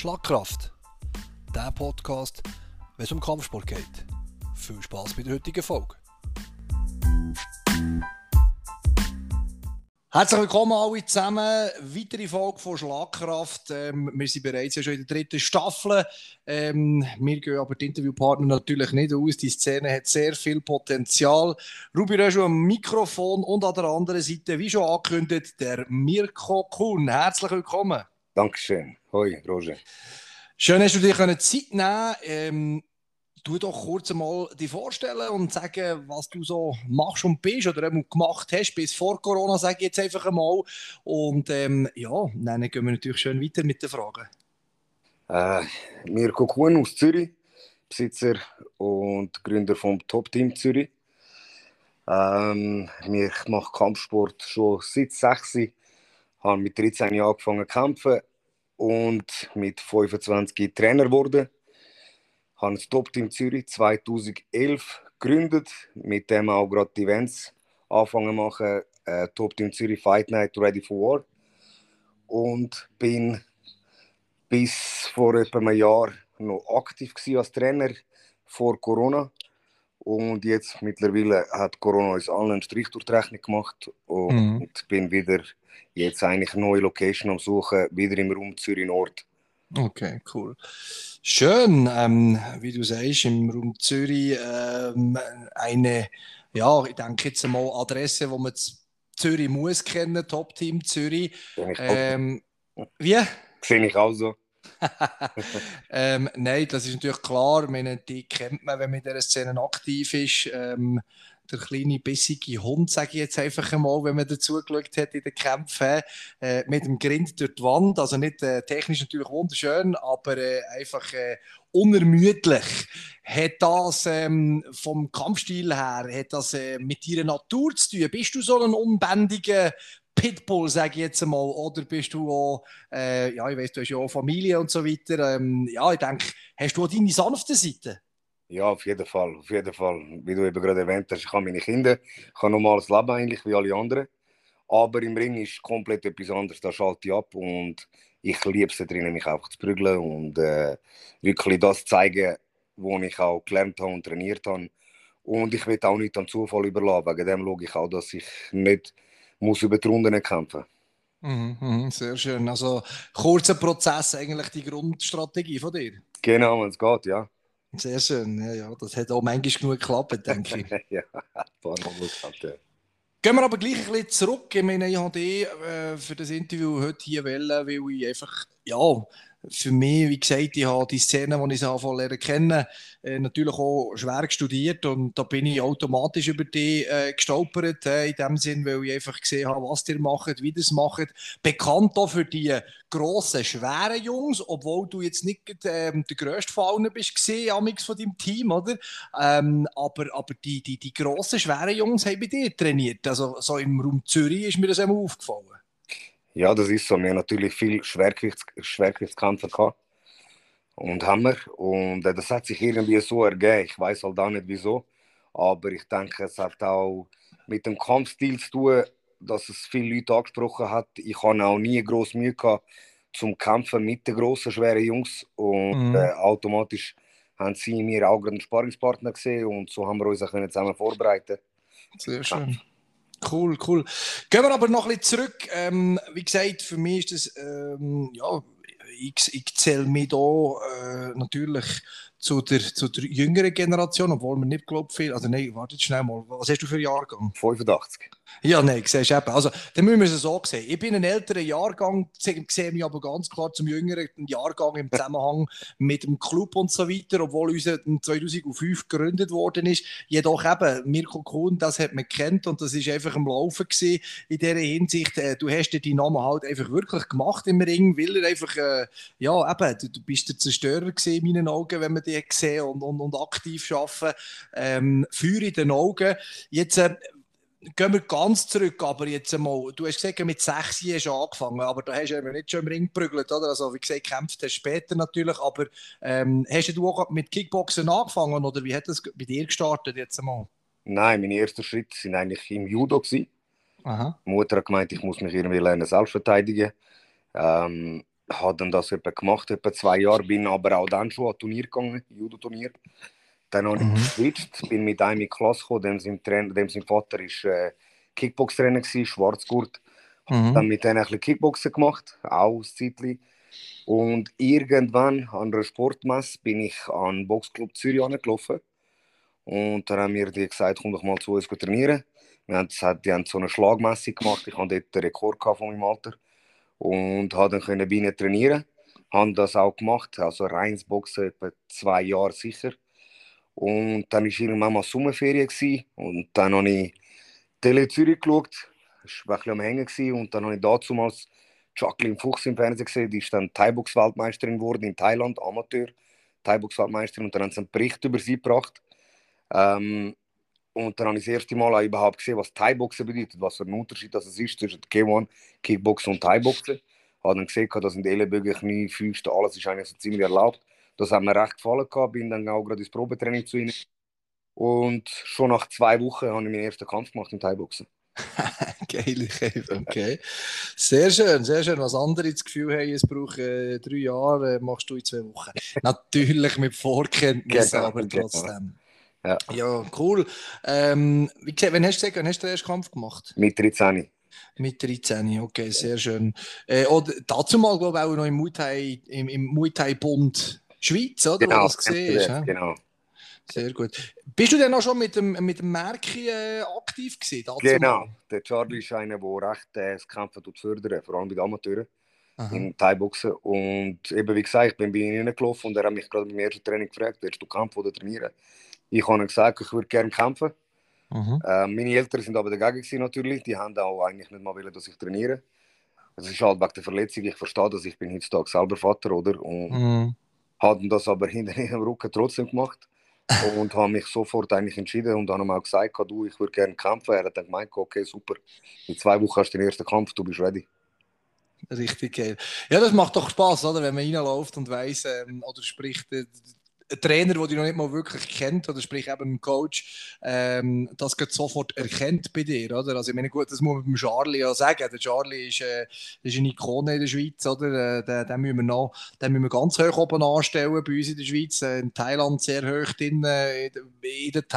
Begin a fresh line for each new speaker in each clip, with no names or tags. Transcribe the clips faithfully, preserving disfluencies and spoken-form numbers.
Schlagkraft, der Podcast, wenn es um Kampfsport geht. Viel Spass bei der heutigen Folge. Herzlich willkommen alle zusammen. Weitere Folge von Schlagkraft. Ähm, wir sind bereits ja schon in der dritten Staffel. Ähm, wir gehen aber die Interviewpartner natürlich nicht aus. Die Szene hat sehr viel Potenzial. Ruby Röschel am Mikrofon und an der anderen Seite, wie schon angekündigt, der Mirko Kuhn. Herzlich willkommen.
Dankeschön. Hoi, Roger.
Schön, dass du dir Zeit nehmen ähm, Du doch kurz einmal dich vorstellen und sagen, was du so machst und bist oder eben gemacht hast bis vor Corona, sage ich jetzt einfach einmal. Und ähm, ja, dann gehen wir natürlich schön weiter mit den Fragen.
Äh, Mirko Kuhn aus Zürich, Besitzer und Gründer vom Top-Team Zürich. Ähm, ich mache Kampfsport schon seit sechs. Ich habe mit dreizehn Jahren angefangen zu kämpfen und mit fünfundzwanzig Trainer geworden. Ich habe das Top-Team Zürich zweitausendelf gegründet, mit dem auch gerade die Events angefangen zu machen. Äh, Top-Team Zürich Fight Night Ready for War. Und bin bis vor etwa einem Jahr noch aktiv als Trainer vor Corona. Und jetzt mittlerweile hat Corona uns allen einen Strich durch die Rechnung gemacht. Und mhm. bin wieder jetzt eigentlich eine neue Location am Suchen, wieder im Raum Zürich Nord.
Okay, cool. Schön, ähm, wie du sagst, im Raum Zürich ähm, eine, ja, ich denke jetzt einmal Adresse, wo man Zürich muss kennen, Top-Team Zürich. Ähm, wie?
Sehe ich auch so.
ähm, nein, das ist natürlich klar. Ich meine, die kennt man, wenn man in dieser Szene aktiv ist. Ähm, der kleine, bissige Hund, sage ich jetzt einfach einmal, wenn man dazu geschaut hat in den Kämpfen, äh, mit dem Grind durch die Wand. Also nicht äh, technisch natürlich wunderschön, aber äh, einfach äh, unermüdlich. Hat das ähm, vom Kampfstil her, hat das äh, mit deiner Natur zu tun? Bist du so ein unbändiger Pitbull, sage ich jetzt einmal, oder bist du auch, äh, ja, ich weiss, du hast ja auch Familie und so weiter. Ähm, ja, ich denke, hast du auch deine sanfte Seite?
Ja, auf jeden Fall, auf jeden Fall. Wie du eben gerade erwähnt hast, ich habe meine Kinder, ich habe ein normales Leben eigentlich, wie alle anderen. Aber im Ring ist komplett etwas anderes, da schalte ich ab und ich liebe es da drinnen, mich einfach zu prügeln und äh, wirklich das zeigen, was ich auch gelernt habe und trainiert habe. Und ich will auch nicht am Zufall überlassen, wegen dem schaue ich auch, dass ich nicht muss über die Runden kämpfen
muss. Mhm, sehr schön, also kurzer Prozess, eigentlich die Grundstrategie von dir?
Genau, wenn es geht, ja.
Sehr schön, ja, ja, das hat auch manchmal genug geklappt, denke ich.
Ja, ein paar Mal geklappt, ja.
Gehen wir aber gleich ein bisschen zurück. Ich meine, ich habe dich äh, für das Interview heute hier wählen, weil ich einfach, ja, für mich, wie gesagt, ich habe die Szene, die ich so lernen kennen, äh, natürlich auch schwer studiert und da bin ich automatisch über die äh, gestolpert, äh, in dem Sinn, weil ich einfach gesehen habe, was ihr macht, wie ihr es macht. Bekannt auch für die grossen, schweren Jungs, obwohl du jetzt nicht äh, der grösste von allen bist gesehen, amix von deinem Team, oder? Ähm, aber aber die, die, die grossen, schweren Jungs haben bei dir trainiert. Also so im Raum Zürich ist mir das immer aufgefallen.
Ja, das ist so. Wir haben natürlich viel Schwergewichts Schwergewichtskämpfer gehabt. Und haben wir. Und äh, das hat sich irgendwie so ergeben. Ich weiß halt auch nicht wieso. Aber ich denke, es hat auch mit dem Kampfstil zu tun, dass es viele Leute angesprochen hat. Ich habe auch nie groß Mühe gehabt zum Kämpfen mit den grossen, schweren Jungs. Und mhm. äh, automatisch haben sie in mir auch gerade einen Sparringspartner gesehen. Und so haben wir uns auch zusammen vorbereiten.
Sehr schön. Cool, cool. Gehen wir aber noch ein bisschen zurück. Ähm, wie gesagt, für mich ist das, ähm, ja, ich, ich zähle mich da äh, natürlich zu der, zu der jüngeren Generation, obwohl man nicht glaubt viel. Also nein, warte schnell mal. Was hast du für einen Jahrgang?
fünfundachtzig.
Ja, nein, siehst du eben. Also, dann müssen wir es so sehen. Ich bin ein älterer Jahrgang, sehe mich aber ganz klar zum jüngeren Jahrgang im Zusammenhang mit dem Club und so weiter, obwohl unser zweitausendfünf gegründet worden ist. Jedoch eben, Mirko Kuhn, das hat man kennt und das ist einfach am Laufen gewesen. In dieser Hinsicht, äh, du hast dir die Namen halt einfach wirklich gemacht im Ring, weil er einfach, äh, ja eben, du, du bist der Zerstörer gewesen in meinen Augen, wenn man dich sehen und, und, und aktiv arbeiten. Ähm, Feuer in den Augen. Jetzt, äh, gehen wir ganz zurück, aber jetzt einmal, du hast gesagt, mit sechs hast du angefangen, aber da hast du eben nicht schon im Ring geprügelt, oder? Also wie gesagt, kämpft hast später natürlich, aber ähm, hast du auch mit Kickboxen angefangen, oder wie hat das bei dir gestartet jetzt einmal?
Nein, meine ersten Schritte waren eigentlich im Judo gewesen. Aha. Die Mutter hat gemeint, ich muss mich irgendwie lernen, selbst verteidigen. Ähm, habe dann das etwa gemacht, etwa zwei Jahre, bin aber auch dann schon an Turnier gegangen, Judo-Turnier. Dann habe ich
Mhm.
geswitcht, bin mit einem in die Klasse gekommen, dem sein, Trainer, dem sein Vater war äh, Kickbox-Trainer, Schwarzgurt.
Mhm.
Dann mit denen ein bisschen Kickboxen gemacht, auch ein Zeitchen. Und irgendwann an einer Sportmesse bin ich an den Boxclub Zürich angelaufen. Und dann haben mir die gesagt, komm doch mal zu uns trainieren. Wir haben, die haben so eine Schlagmesse gemacht, ich hatte dort den Rekord von meinem Alter. Und konnte dann bei ihnen trainieren. Habe das auch gemacht, also reines Boxen, etwa zwei Jahre sicher. Und dann war irgendwann mal Sommerferien gewesen. Und dann habe ich Tele Zürich geschaut. Ich war ein bisschen am Hängen gewesen. Und dann habe ich damals Jacqueline Fuchs im Fernsehen gesehen. Die ist dann Thai-Box-Weltmeisterin geworden in Thailand, Amateur. Thai-Box-Weltmeisterin. Und dann haben sie einen Bericht über sie gebracht. Ähm, und dann habe ich das erste Mal auch überhaupt gesehen, was Thai-Boxen bedeutet, was für ein Unterschied das ist zwischen K eins, Kickboxen und Thai-Boxen. Ich habe dann gesehen, dass in den Ellenbögen, Knie, Füße, alles ist eigentlich so ziemlich erlaubt. Das hat mir recht gefallen gehabt. Bin dann auch gerade ins Probetraining zu ihnen. Und schon nach zwei Wochen habe ich meinen ersten Kampf gemacht im Thai-Boxen.
Geil, okay. Sehr schön, sehr schön. Was andere das Gefühl haben, es braucht äh, drei Jahre, äh, machst du in zwei Wochen. Natürlich mit Vorkenntnissen,
Genau,
aber
genau.
trotzdem.
Ja.
Ja, cool. Ähm, wie gesagt, wann hast du gesagt, wann hast du den ersten Kampf gemacht?
Mit dreizehn.
Mit dreizehn, okay, sehr schön. Äh, oder dazu mal, glaube ich, auch noch im Muay Thai, im, im Muay Thai Bund Schweiz, oder? Wo
Genau,
das gesehen ist. He?
genau.
Sehr gut. Bist du denn auch schon mit dem, mit dem Märki äh, aktiv gewesen, dazu
Genau.
mal?
Der Charlie ist einer, der recht äh, das Kämpfen fördert, vor allem bei den Amateuren
Aha.
im Thai-Boxen. Und eben wie gesagt, ich bin bei ihm reingelaufen und er hat mich gerade beim ersten Training gefragt, willst du kämpfen oder trainieren? Ich habe ihm gesagt, ich würde gerne kämpfen.
Mhm.
Äh, meine Eltern sind aber dagegen gewesen, natürlich. Die haben auch eigentlich nicht mal wollen, dass ich trainiere. Es ist halt wegen der Verletzung. Ich verstehe das, ich bin heutzutage selber Vater, oder? Und
Mhm.
haben das aber hinter ihrem Rücken trotzdem gemacht. Und habe mich sofort eigentlich entschieden und dann haben auch gesagt, du, ich würde gerne kämpfen. Er hat dann gemeint, okay, super. In zwei Wochen hast du den ersten Kampf, du bist ready.
Richtig geil. Ja, das macht doch Spaß, oder? Wenn man reinläuft und weiss, ähm, oder spricht, äh, ein Trainer, der dich noch nicht mal wirklich kennt, oder sprich eben ein Coach, ähm, das geht sofort erkennt bei dir, oder? Also ich meine, gut, das muss man beim Charlie ja sagen. Der Charlie ist, äh, ist eine Ikone in der Schweiz, oder? Äh, den, den, müssen wir noch, den müssen wir ganz hoch oben anstellen bei uns in der Schweiz. Äh, in Thailand sehr hoch drin, äh, in, in den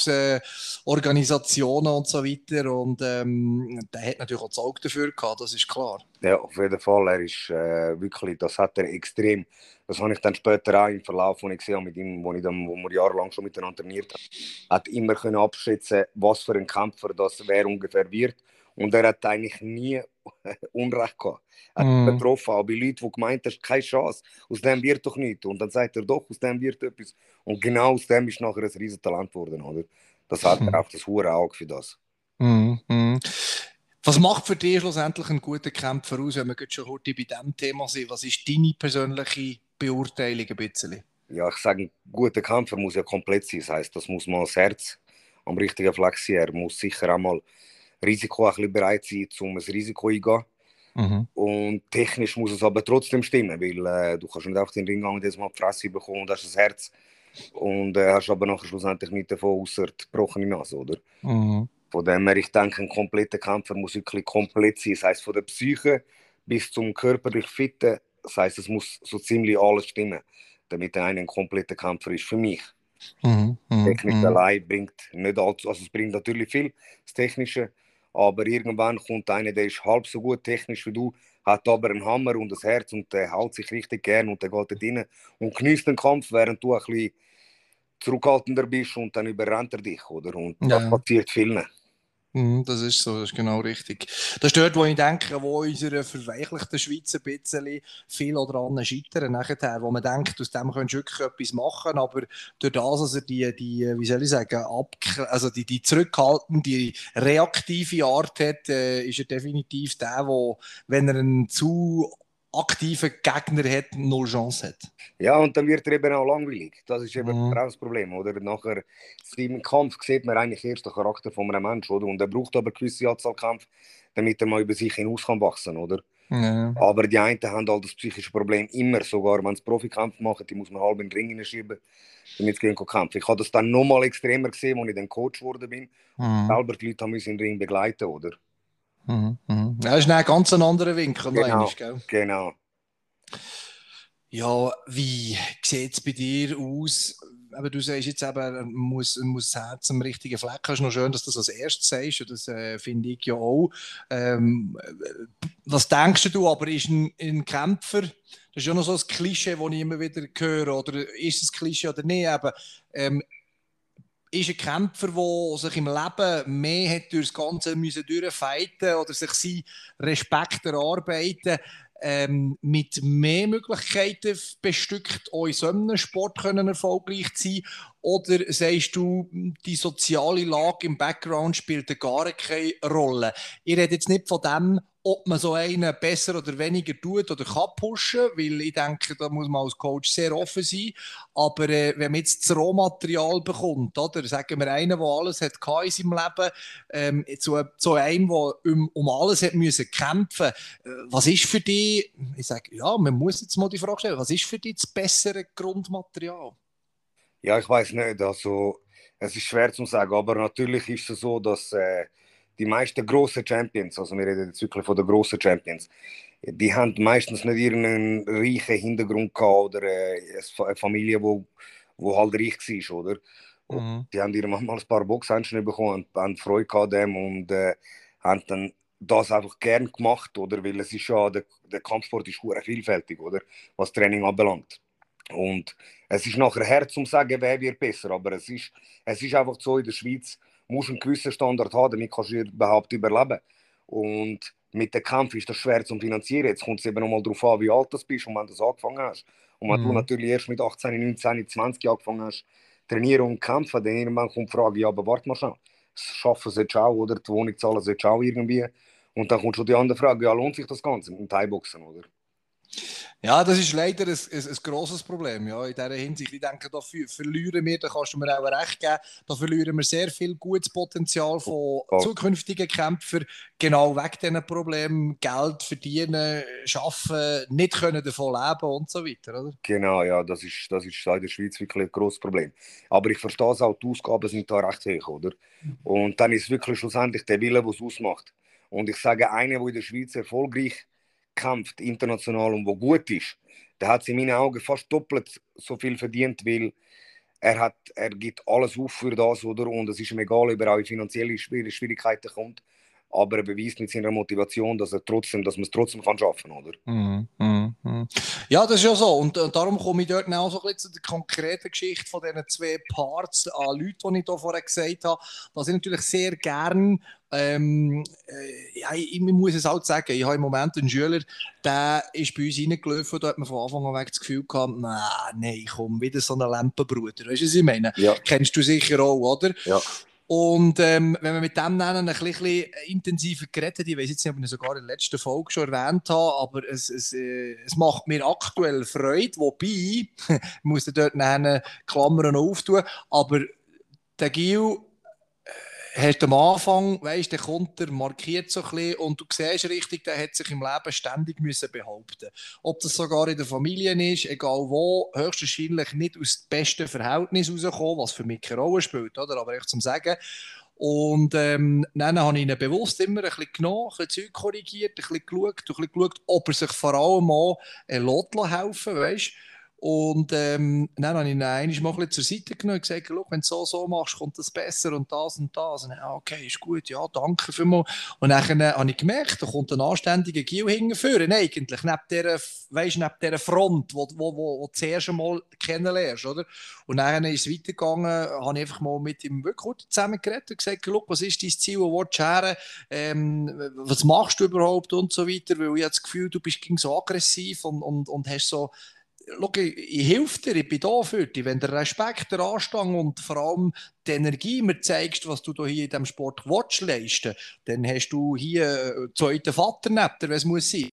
Thai-Box-Organisationen und so weiter. Und ähm, der hat natürlich auch das Auge dafür gehabt, das ist klar.
Ja, auf jeden Fall. Er ist äh, wirklich, das hat er extrem. Das habe ich dann später auch im Verlauf, wo ich gesehen habe, mit ihm, wo, ich dann, wo wir jahrelang schon miteinander trainiert haben, hat immer können abschätzen, was für ein Kämpfer das wer ungefähr wird. Und er hat eigentlich nie Unrecht gehabt. Er hat
Mm.
betroffen, auch bei Leuten, die gemeint haben, keine Chance, aus dem wird doch nichts. Und dann sagt er doch, aus dem wird etwas. Und genau aus dem ist nachher ein riesen Talent geworden, oder? Das hat er auch das hohe Auge für das.
Mm, mm. Was macht für dich schlussendlich einen guten Kämpfer aus, wenn wir jetzt schon heute bei diesem Thema sind? Was ist deine persönliche Beurteilung ein bisschen?
Ja, ich sage, ein guter Kämpfer muss ja komplett sein. Das heisst, das muss mal das Herz am richtigen Fleck sein. Er muss sicher auch mal Risiko ein bisschen bereit sein, um ein Risiko eingehen.
Mhm.
Und technisch muss es aber trotzdem stimmen, weil äh, du kannst nicht einfach in den Ring gehen und jetzt mal die Fresse bekommen und hast das Herz. Und äh, hast aber nachher schlussendlich nicht davon, außer die gebrochene Nase, oder?
Mhm.
Von dem her, ich denke, ein kompletter Kämpfer muss wirklich komplett sein. Das heisst, von der Psyche bis zum körperlich Fitten. Das heisst, es muss so ziemlich alles stimmen, damit er ein kompletter Kämpfer ist für mich.
Mhm. Mhm.
Technisch
Mhm.
allein bringt nicht allzu, also es bringt natürlich viel, das Technische, aber irgendwann kommt einer, der ist halb so gut technisch wie du, hat aber einen Hammer und das Herz und der hält sich richtig gern und der geht dort rein und genießt den Kampf, während du ein bisschen zurückhaltender bist und dann überrennt er dich, oder? Und das
Ja.
passiert vielen.
Mhm, das ist so, das ist genau richtig. Das ist dort, wo ich denke, wo unsere verweichlichten Schweizer ein bisschen viel daran scheitern nachher, wo man denkt, aus dem könntest du wirklich etwas machen, aber durch das, dass er die, die wie soll ich sagen, ab, also die, die zurückhaltende, die reaktive Art hat, äh, ist er definitiv der, wo, wenn er einen zu aktiven Gegner hat, null Chance hat.
Ja, und dann wird er eben auch langweilig. Das ist eben
Mhm.
auch das Problem, oder? Nachher, im Kampf sieht man eigentlich erst den Charakter von einem Menschen, oder? Und er braucht aber eine gewisse Anzahl Kämpfe, damit er mal über sich hinaus kann wachsen, oder?
Ja.
Aber die einen haben halt das psychische Problem immer, sogar wenn sie Profikampf machen, die muss man halb in den Ring hineinschieben, damit sie gehen kämpfen. Ich habe das dann nochmal extremer gesehen, als ich dann Coach geworden bin.
Mhm.
Selber die Leute haben müssen in den Ring begleiten, oder?
Mhm. Mhm. Ja, das ist ein ganz anderer Winkel, noch einmal,
Genau,
gell?
genau.
Ja, wie sieht es bei dir aus? Aber du sagst jetzt eben, man muss, man muss das Herz am richtigen Fleck haben. Es ist noch schön, dass du das als erstes sagst. Und das äh, finde ich ja auch. Ähm, was denkst du aber, ist ein, ein Kämpfer, das ist ja noch so ein Klischee, das ich immer wieder höre, oder ist es ein Klischee oder nicht, aber ähm, ist ein Kämpfer, der sich im Leben mehr hat durch das Ganze müssen durchfighten oder sich seinen Respekt erarbeiten, ähm, mit mehr Möglichkeiten bestückt, auch in so einem Sport können erfolgreich zu sein? Oder sagst du, die soziale Lage im Background spielt gar keine Rolle? Ich rede jetzt nicht von dem, ob man so einen besser oder weniger tut oder kann pushen, weil ich denke, da muss man als Coach sehr offen sein. Aber äh, wenn man jetzt das Rohmaterial bekommt, oder, sagen wir einen, der alles hat in seinem Leben, ähm, zu, zu einem, der um, um alles hat müssen kämpfen, äh, was ist für dich, ich sage, ja, man muss jetzt mal die Frage stellen, was ist für dich das bessere Grundmaterial?
Ja, ich weiß nicht, also es ist schwer zu sagen, aber natürlich ist es so, dass äh, die meisten großen Champions, also wir reden jetzt wirklich von den großen Champions, die haben meistens nicht irgendeinen reichen Hintergrund gehabt oder äh, eine Familie, wo, wo halt reich war, oder? Und
Mhm.
die haben irgendwann mal ein paar Boxhandschuhe bekommen und haben Freude gehabt dem und äh, haben dann das einfach gern gemacht, oder? Weil es ist ja, der, der Kampfsport ist sehr vielfältig, oder? Was Training anbelangt. Und es ist nachher hart zu sagen, wer wird besser, aber es ist, es ist einfach so, in der Schweiz musst du einen gewissen Standard haben, damit kannst du überhaupt überleben. Und mit dem Kampf ist das schwer zu finanzieren. Jetzt kommt es eben nochmal darauf an, wie alt du bist und wann du das angefangen hast. Und wenn du
Mhm.
natürlich erst mit achtzehn, neunzehn, zwanzig angefangen hast, trainieren und kämpfen, dann irgendwann kommt die Frage, ja, aber warte mal schon, das Schaffen solltest du auch, oder die Wohnung zahlen solltest du auch irgendwie. Und dann kommt schon die andere Frage, ja, lohnt sich das Ganze mit dem Thai-Boxen, oder?
Ja, das ist leider ein, ein, ein grosses Problem, ja, in dieser Hinsicht. Ich denke, da ver- verlieren wir, da kannst du mir auch recht geben, da verlieren wir sehr viel gutes Potenzial von zukünftigen Kämpfern, genau wegen diesen Problemen, Geld verdienen, arbeiten, nicht können davon leben und so weiter, oder?
Genau, ja, das ist, das ist in der Schweiz wirklich ein grosses Problem. Aber ich verstehe es auch, die Ausgaben sind da recht hoch, oder? Und dann ist wirklich schlussendlich der Wille, der es ausmacht. Und ich sage, einer, der in der Schweiz erfolgreich kämpft, international und wo gut ist, der hat in meinen Augen fast doppelt so viel verdient, weil er, hat, er gibt alles auf für das, oder? Und es ist ihm egal, ob er auch in finanzielle Schwierigkeiten kommt, aber er beweist mit seiner Motivation, dass, er trotzdem, dass man es trotzdem kann schaffen, oder?
Mhm, mhm, mhm. Ja, das ist ja so. Und, und darum komme ich dort auch so ein bisschen zu der konkreten Geschichte von diesen zwei Parts an Leuten, die ich hier vorher gesagt habe, dass ich natürlich sehr gern, ähm, äh, ja, ich, ich muss es halt sagen, ich habe im Moment einen Schüler, der ist bei uns reingelaufen und da hat man von Anfang an weg das Gefühl gehabt, nein, nein, komm, wieder so ein Lampenbruder. Weißt du, was ich meine?
Ja.
Kennst du sicher auch, oder?
Ja.
Und ähm, wenn wir mit dem nennen, ein bisschen intensiver geredet, ich weiß jetzt nicht, ob ich es sogar in der letzten Folge schon erwähnt habe, aber es, es, äh, es macht mir aktuell Freude, wobei, ich muss dort nennen, Klammern auftun, aber der Gil hast am Anfang, weißt, der kommt, der markiert so ein bisschen und du siehst richtig, der hat sich im Leben ständig müssen behaupten. Ob das sogar in der Familie ist, egal wo, höchstwahrscheinlich nicht aus dem besten Verhältnis rausgekommen, was für mich keine Rolle spielt, oder? Aber echt zum Sagen. Und ähm, dann habe ich ihn bewusst immer ein bisschen genommen, ein bisschen Zeug korrigiert, ein bisschen geschaut, ein bisschen geschaut, ob er sich vor allem auch äh, helfen weißt. Und ähm, dann habe ich ihn einmal mal ein bisschen zur Seite genommen und gesagt, wenn du so so machst, kommt das besser und das und das. Und dann, ah, okay, ist gut, ja, danke vielmals. Und dann äh, habe ich gemerkt, da kommt ein anständiger Gil hingeführen, eigentlich, neben dieser, weißt, neben dieser Front, wo, wo, wo, wo du zuerst einmal kennenlernst, oder? Und dann ist es weitergegangen, habe ich einfach mal mit ihm wirklich gut zusammen geredet und gesagt, was ist dein Ziel, wo willst du her? Ähm, was machst du überhaupt und so weiter, weil ich habe das Gefühl, du bist so aggressiv und, und, und hast so, schau, ich, ich helfe dir, ich bin da für dich. Wenn der Respekt, der Anstand und vor allem die Energie mir zeigst, was du hier in diesem Sport willst, leisten, dann hast du hier einen zweiten Vater neben dir, wenn es muss sein.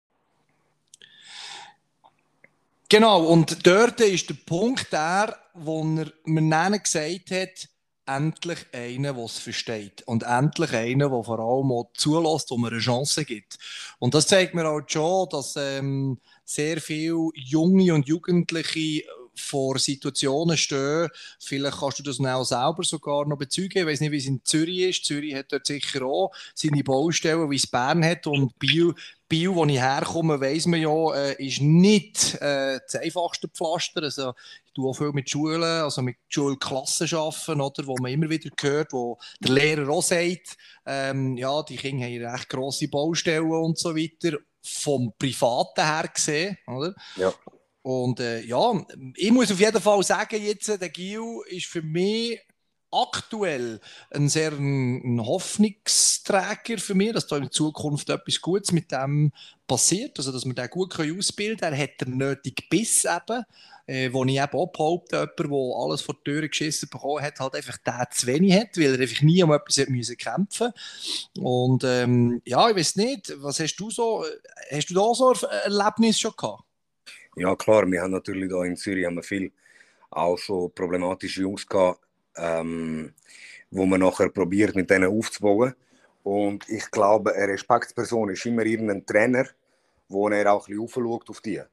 Genau, und dort ist der Punkt der, wo er mir gesagt hat, endlich einen, der es versteht. Und endlich einen, der vor allem auch zulässt, um mir eine Chance gibt. Und das zeigt mir auch schon, dass ähm, sehr viele junge und Jugendliche vor Situationen stehen, vielleicht kannst du das auch selber sogar noch bezeugen. Ich weiß nicht, wie es in Zürich ist. Zürich hat dort sicher auch seine Baustellen, wie es Bern hat. Und Biel, Biel, wo ich herkomme, weiss man ja, äh, ist nicht äh, das einfachste Pflaster. Also, ich tue auch viel mit Schulen, also mit Schulklassen arbeiten, oder, wo man immer wieder hört, wo der Lehrer auch sagt, ähm, ja, die Kinder haben recht grosse Baustellen und so weiter, vom Privaten her gesehen, oder?
Ja.
Und äh, ja, ich muss auf jeden Fall sagen, jetzt, der Gil ist für mich aktuell ein sehr ein, ein Hoffnungsträger für mich, dass da in Zukunft etwas Gutes mit dem passiert, also dass wir den gut ausbilden können. Er hat den nötigen Biss eben, äh, wo ich eben auch behaupte, jemand, der alles vor die Tür geschissen bekommen hat, halt einfach den zu wenig hat, weil er einfach nie um etwas hat müssen kämpfen. Und ähm, ja, ich weiß nicht, was hast du so, hast du da so ein Erlebnis schon gehabt?
Ja, klar, wir haben natürlich da in Zürich haben wir viel auch schon problematische Jungs gehabt, ähm, wo man nachher probiert, mit denen aufzubauen. Und ich glaube, eine Respektsperson ist immer irgendein Trainer, wo er auch ein bisschen aufschaut auf die.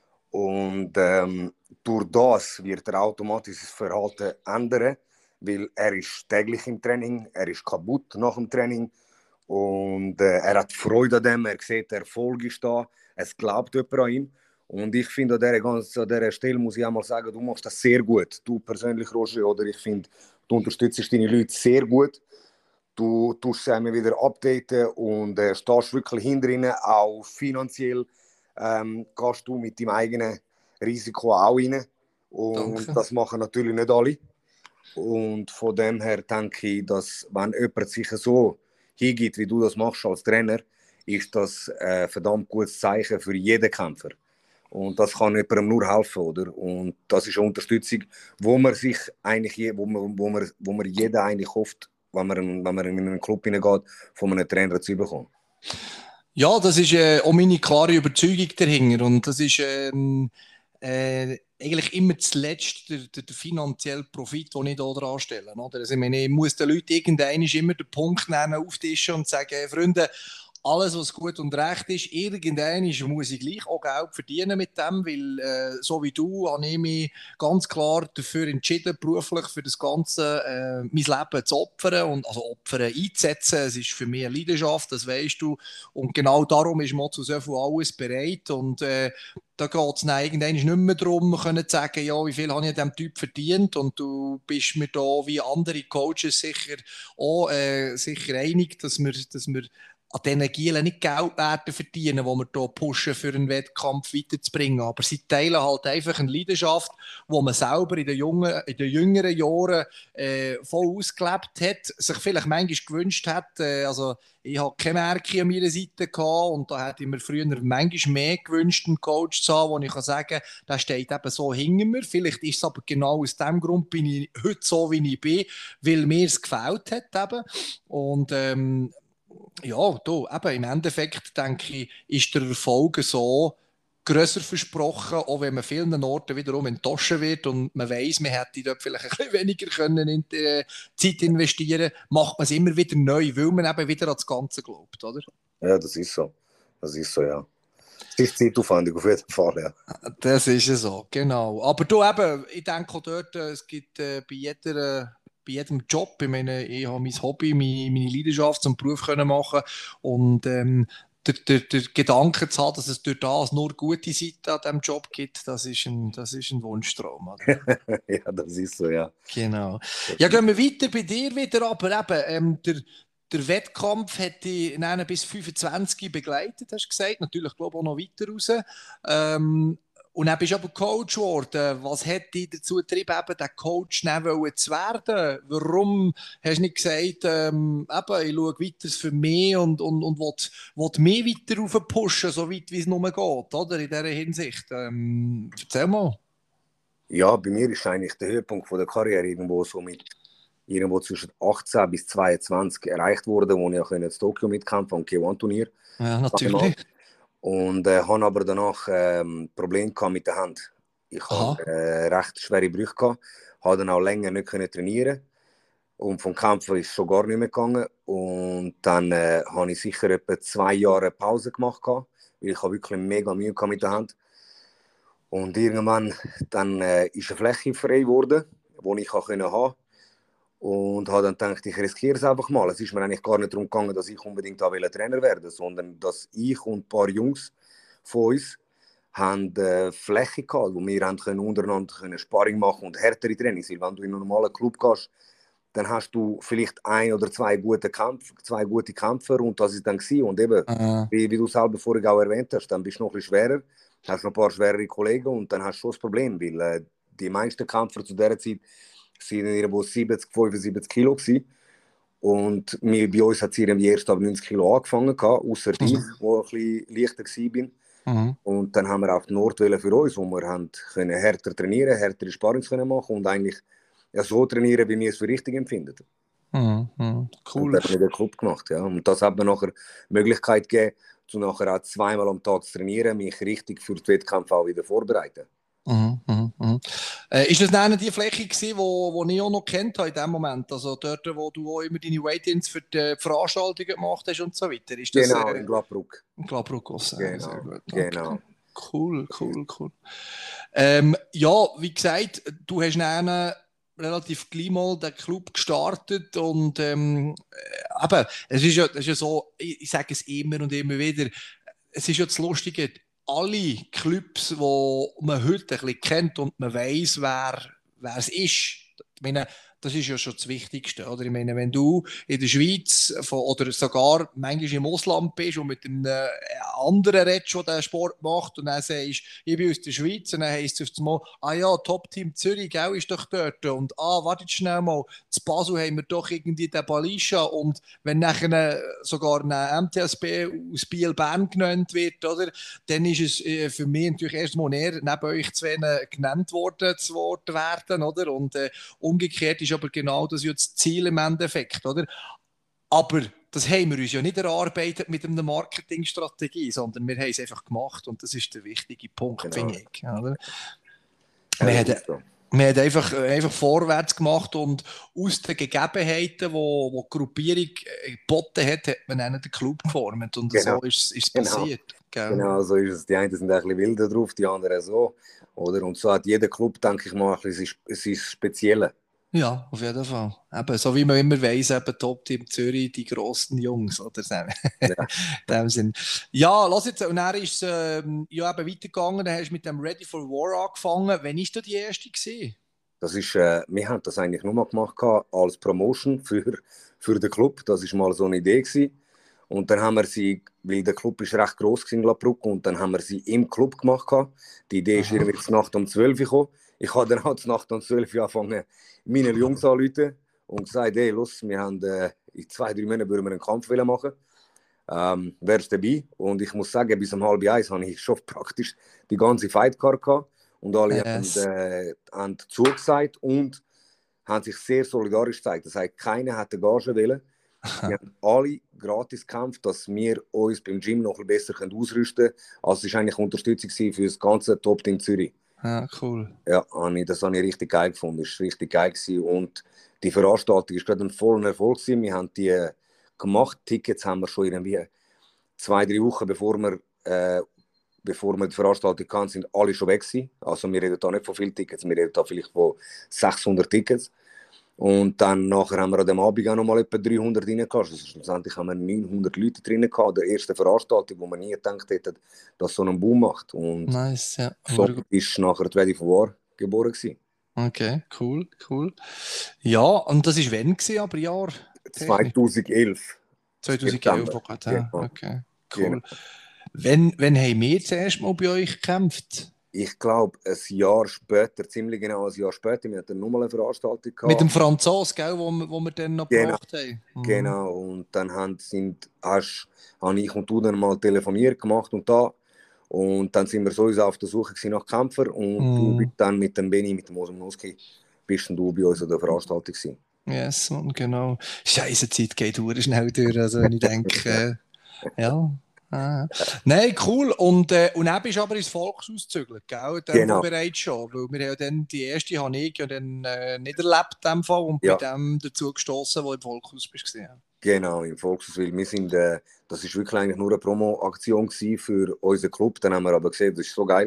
Und ähm, durch das wird er automatisch das Verhalten ändern, weil er ist täglich im Training, er ist kaputt nach dem Training und äh, er hat Freude an dem, er sieht, der Erfolg ist da, es glaubt jemand an ihn. Und ich finde, an dieser, ganz, an dieser Stelle muss ich einmal sagen, du machst das sehr gut. Du persönlich, Roger, oder ich finde, du unterstützt deine Leute sehr gut. Du tust sie immer wieder updaten und äh, stehst wirklich hinter ihnen, auch finanziell ähm, gehst du mit deinem eigenen Risiko auch rein. Und
Danke.
das machen natürlich nicht alle. Und von dem her denke ich, dass wenn jemand sich so hingibt, wie du das machst als Trainer, ist das ein verdammt gutes Zeichen für jeden Kämpfer. Und das kann jemandem nur helfen, oder? Und das ist eine Unterstützung, wo man sich eigentlich, wo man, wo man, wo man jeder eigentlich hofft, wenn man, wenn man in einen Club hineingeht, von einem Trainer zu bekommen.
Ja, das ist äh, auch meine klare Überzeugung dahinter. Und das ist ähm, äh, eigentlich immer zuletzt der, der, der finanzielle Profit, den ich hier dran stelle. Oder? Also, ich meine, ich muss den Leuten irgendwann immer den Punkt nehmen, auftischen und sagen, hey, Freunde, alles, was gut und recht ist, irgendwann muss ich gleich auch Geld verdienen mit dem, weil äh, so wie du habe ich mich ganz klar dafür entschieden, beruflich für das Ganze äh, mein Leben zu opfern und also opfern einzusetzen. Es ist für mich eine Leidenschaft, das weißt du. Und genau darum ist man zu so viel alles bereit. Und äh, da geht es dann irgendwann nicht mehr darum, können zu sagen, ja, wie viel habe ich dem Typ verdient. Und du bist mir da wie andere Coaches sicher auch äh, sicher einig, dass wir, dass wir an diesen Gielen nicht Geld werden verdienen, die wir hier pushen, für einen Wettkampf weiterzubringen. Aber sie teilen halt einfach eine Leidenschaft, die man selber in den, jungen, in den jüngeren Jahren äh, voll ausgelebt hat, sich vielleicht manchmal gewünscht hat. Äh, also ich hatte keine Märkte an meiner Seite gehabt und da hätte ich mir früher manchmal mehr gewünscht, einen Coach zu haben, wo ich kann sagen kann, der steht eben so hinter mir. Vielleicht ist es aber genau aus dem Grund, bin ich heute so, wie ich bin, weil mir es gefällt hat eben. Und ähm, ja, du, eben, im Endeffekt denke ich, ist der Erfolg so grösser versprochen, auch wenn man vielen Orten wiederum enttäuscht wird und man weiss, man hätte dort vielleicht ein bisschen weniger können in die äh, Zeit investieren, macht man es immer wieder neu, weil man eben wieder an das Ganze glaubt, oder?
Ja, das ist so. Das ist so, ja. Es ist zeitaufwendig auf jeden Fall, ja.
Das ist es so, genau. Aber du eben, ich denke auch dort, äh, es gibt äh, bei jeder... Äh, bei jedem Job, ich meine, ich habe mein Hobby, meine, meine Leidenschaft zum Beruf können machen und ähm, der, der, der Gedanke zu haben, dass es durch das nur gute Seiten an diesem Job gibt, das ist ein, das ist ein Wunschtraum. Oder?
Ja, das ist so, ja.
Genau. Ja, gehen wir weiter bei dir wieder, aber eben, ähm, der, der Wettkampf hat dich bis fünfundzwanzig begleitet, hast du gesagt, natürlich glaube ich auch noch weiter raus. Ähm, Und dann bist du aber Coach geworden. Was hat dich dazu getrieben, eben den Coach zu werden? Warum hast du nicht gesagt, ähm, eben, ich schaue weiter für mich und, und, und will, will mich weiter raufpushen, so weit wie es nur geht, oder? In dieser Hinsicht. Ähm, erzähl mal.
Ja, bei mir ist eigentlich der Höhepunkt von der Karriere irgendwo so mit irgendwo zwischen achtzehn bis zweiundzwanzig erreicht worden, wo ich auch in Tokio mitkämpfen am K eins Turnier.
Ja, natürlich.
Und äh, habe aber danach ähm, Probleme gehabt mit der Hand. Ich hatte äh, recht schwere Brüche gehabt, habe dann auch länger nicht können trainieren und vom Kämpfen ist es schon gar nicht mehr gegangen. Und dann äh, habe ich sicher etwa zwei Jahre Pause gemacht gehabt, weil ich habe wirklich mega Mühe gehabt mit der Hand. Und irgendwann dann, äh, ist eine Fläche frei geworden, die ich haben konnte. Und habe dann gedacht, ich riskiere es einfach mal. Es ist mir eigentlich gar nicht darum gegangen, dass ich unbedingt da Trainer werden will, sondern dass ich und ein paar Jungs von uns haben äh, Fläche gehabt, wo wir haben können untereinander können Sparring machen und härtere Trainings. Weil wenn du in einen normalen Club gehst, dann hast du vielleicht ein oder zwei gute Kämpfer, zwei gute Kämpfer und das ist dann gewesen. Und eben,
Aha.
wie, wie du selber vorhin auch erwähnt hast, dann bist du noch ein bisschen schwerer, hast noch ein paar schwerere Kollegen und dann hast du schon das Problem, weil äh, die meisten Kämpfer zu dieser Zeit sind irgendwo siebzig, fünfundsiebzig Kilo gewesen. Und wir, bei uns hat es irgendwie erst ab neunzig Kilo angefangen, außer
Mhm.
ich, wo ein bisschen leichter war.
Mhm.
Und dann haben wir auch die Nordwelle für uns, wo wir haben können härter trainieren, härtere Sparrings können machen und eigentlich ja, so trainieren, wie wir es für richtig empfinden.
Mhm. Mhm.
Und
Cool.
das haben wir den Club gemacht. Ja. Und das hat mir nachher die Möglichkeit gegeben, zu nachher auch zweimal am Tag zu trainieren, mich richtig für die Wettkämpfe auch wieder vorbereiten.
Mhm, mhm, mhm. Äh, ist das dann die Fläche gewesen, wo, wo ich auch noch kennt habe in dem Moment? Also dort, wo du auch immer deine Weigh-ins für die Veranstaltungen gemacht hast und so weiter? Ist das
Genau,
äh,
in Glattbruck.
in Glabrugos? Äh, sehr
Genau,
gut.
genau.
Okay. Cool, cool, cool. Ähm, ja, wie gesagt, du hast dann relativ gleich mal den Club gestartet und ähm, äh, eben, es ist ja, es ist ja so, ich, ich sage es immer und immer wieder, es ist ja das Lustige, alle Clubs, die man heute ein bisschen kennt und man weiss, wer, wer es ist. Ich meine, das ist ja schon das Wichtigste. Oder? Ich meine, wenn du in der Schweiz von, oder sogar manchmal im Ausland bist und mit einem äh, anderen redest, der diesen Sport macht und dann sagst, ich bin aus der Schweiz und dann heisst es auf einmal, ah ja, Top-Team Zürich, gell, ist doch dort. Und ah, wartet schnell mal, zu Basel haben wir doch irgendwie den Balischa und wenn nachher sogar ein M T S B aus Biel-Bern genannt wird, oder, dann ist es äh, für mich natürlich erstmal eher neben euch zwei genannt worden zu Wort werden, oder? Und äh, umgekehrt ist aber genau das ja das Ziel im Endeffekt, oder? Aber das haben wir uns ja nicht erarbeitet mit einer Marketingstrategie, sondern wir haben es einfach gemacht und das ist der wichtige Punkt,
Genau.
finde ich. Oder?
Ja,
Wir
das
haben,
ist so.
wir haben einfach, einfach vorwärts gemacht und aus den Gegebenheiten, die wo, wo die Gruppierung geboten hat, hat man dann den Club geformt und
Genau.
so ist es
Genau.
passiert. Gell?
Genau, so ist es. Die einen sind ein bisschen wilder drauf, die anderen so. Oder? Und so hat jeder Club, denke ich mal, ein bisschen sein Spezielles.
Ja, auf jeden Fall. Eben, so wie man immer weiss, eben Top-Team Zürich, die grossen Jungs, oder? In
Ja.
dem Sinn. Ja, lass jetzt, und dann ist es ähm, ja, eben weitergegangen, dann hast du mit dem Ready for War angefangen. Wann war da die erste gewesen?
Das ist, äh, wir haben das eigentlich nur mal gemacht gehabt, als Promotion für, für den Club. Das war mal so eine Idee gewesen. Und dann haben wir sie, weil der Club ist recht gross in Glabrugg, und dann haben wir sie im Club gemacht gehabt. Die Idee ist
Aha.
irgendwie zur Nacht um zwölf Uhr gekommen. Ich habe dann halt zur Nacht um zwölf Uhr angefangen, meine Jungs anzurufen und gesagt, hey, los, wir haben äh, in zwei, drei Monaten würden wir einen Kampf machen. Ähm, wärst dabei? Und ich muss sagen, bis um halb eins habe ich schon praktisch die ganze Fightcard gehabt. Und alle
Yes.
haben, äh, haben zugesagt und haben sich sehr solidarisch gezeigt. Das heißt, keiner hat eine Gage wollen. Wir haben alle gratis gekämpft, dass wir uns beim Gym noch ein bisschen besser ausrüsten können. Also es war eigentlich Unterstützung für das ganze Top-Team Zürich.
Ja, cool.
Ja, das habe ich richtig geil gefunden. Das war richtig geil gewesen. Und die Veranstaltung war gerade ein voller Erfolg gewesen. Wir haben die gemacht. Tickets haben wir schon irgendwie zwei, drei Wochen bevor wir, äh, bevor wir die Veranstaltung hatten, sind alle schon weg gewesen. Also wir reden da nicht von vielen Tickets, wir reden da vielleicht von sechshundert Tickets. Und dann nachher haben wir an dem Abend auch noch mal etwa dreihundert rein gehabt. Also schlussendlich haben wir neunhundert Leute drin gehabt, der ersten Veranstaltung, wo man nie gedacht hätte, dass so einen Boom macht. Und
Nice, ja.
so ist nachher die Ready for War geboren gewesen.
Okay, cool, cool. Ja, und das war wann gewesen, aber Jahr?
zweitausendelf.
zweitausendelf,
September.
okay. Ja,
Genau.
okay, cool.
Genau.
Wann, wann haben wir zuerst mal bei euch gekämpft?
Ich glaube, ein Jahr später, ziemlich genau ein Jahr später, wir hatten nochmal eine Veranstaltung gehabt.
Mit dem Franzos, gell, wo, wir- wo wir dann noch
Genau.
gebracht haben. Mhm.
Genau, und dann haben, sind, hast, habe ich und du dann mal telefoniert gemacht und da. Und dann sind wir sowieso auf der Suche nach Kämpfern und
Mhm.
du bist dann mit dem Benny, mit dem Osmowski, bist dann du bei uns an der Veranstaltung gewesen.
Yes, Mann, genau. Scheiße, die Zeit geht ur schnell durch, also wenn ich denke, äh, ja. Ah. Nein, cool. Und, äh, und dann bist du aber ins Volkshaus gezügelt, gell? Dann
Genau.
bereits schon. Weil wir ja dann, die erste habe ich ja dann äh, nicht erlebt in dem Fall und
Ja.
bei dem dazu gestoßen, wo du im Volkshaus bist. Ja.
Genau, im Volkshaus, weil wir sind, äh, das war wirklich eigentlich nur eine Promo-Aktion für unseren Club. Dann haben wir aber gesehen, das ist so geil,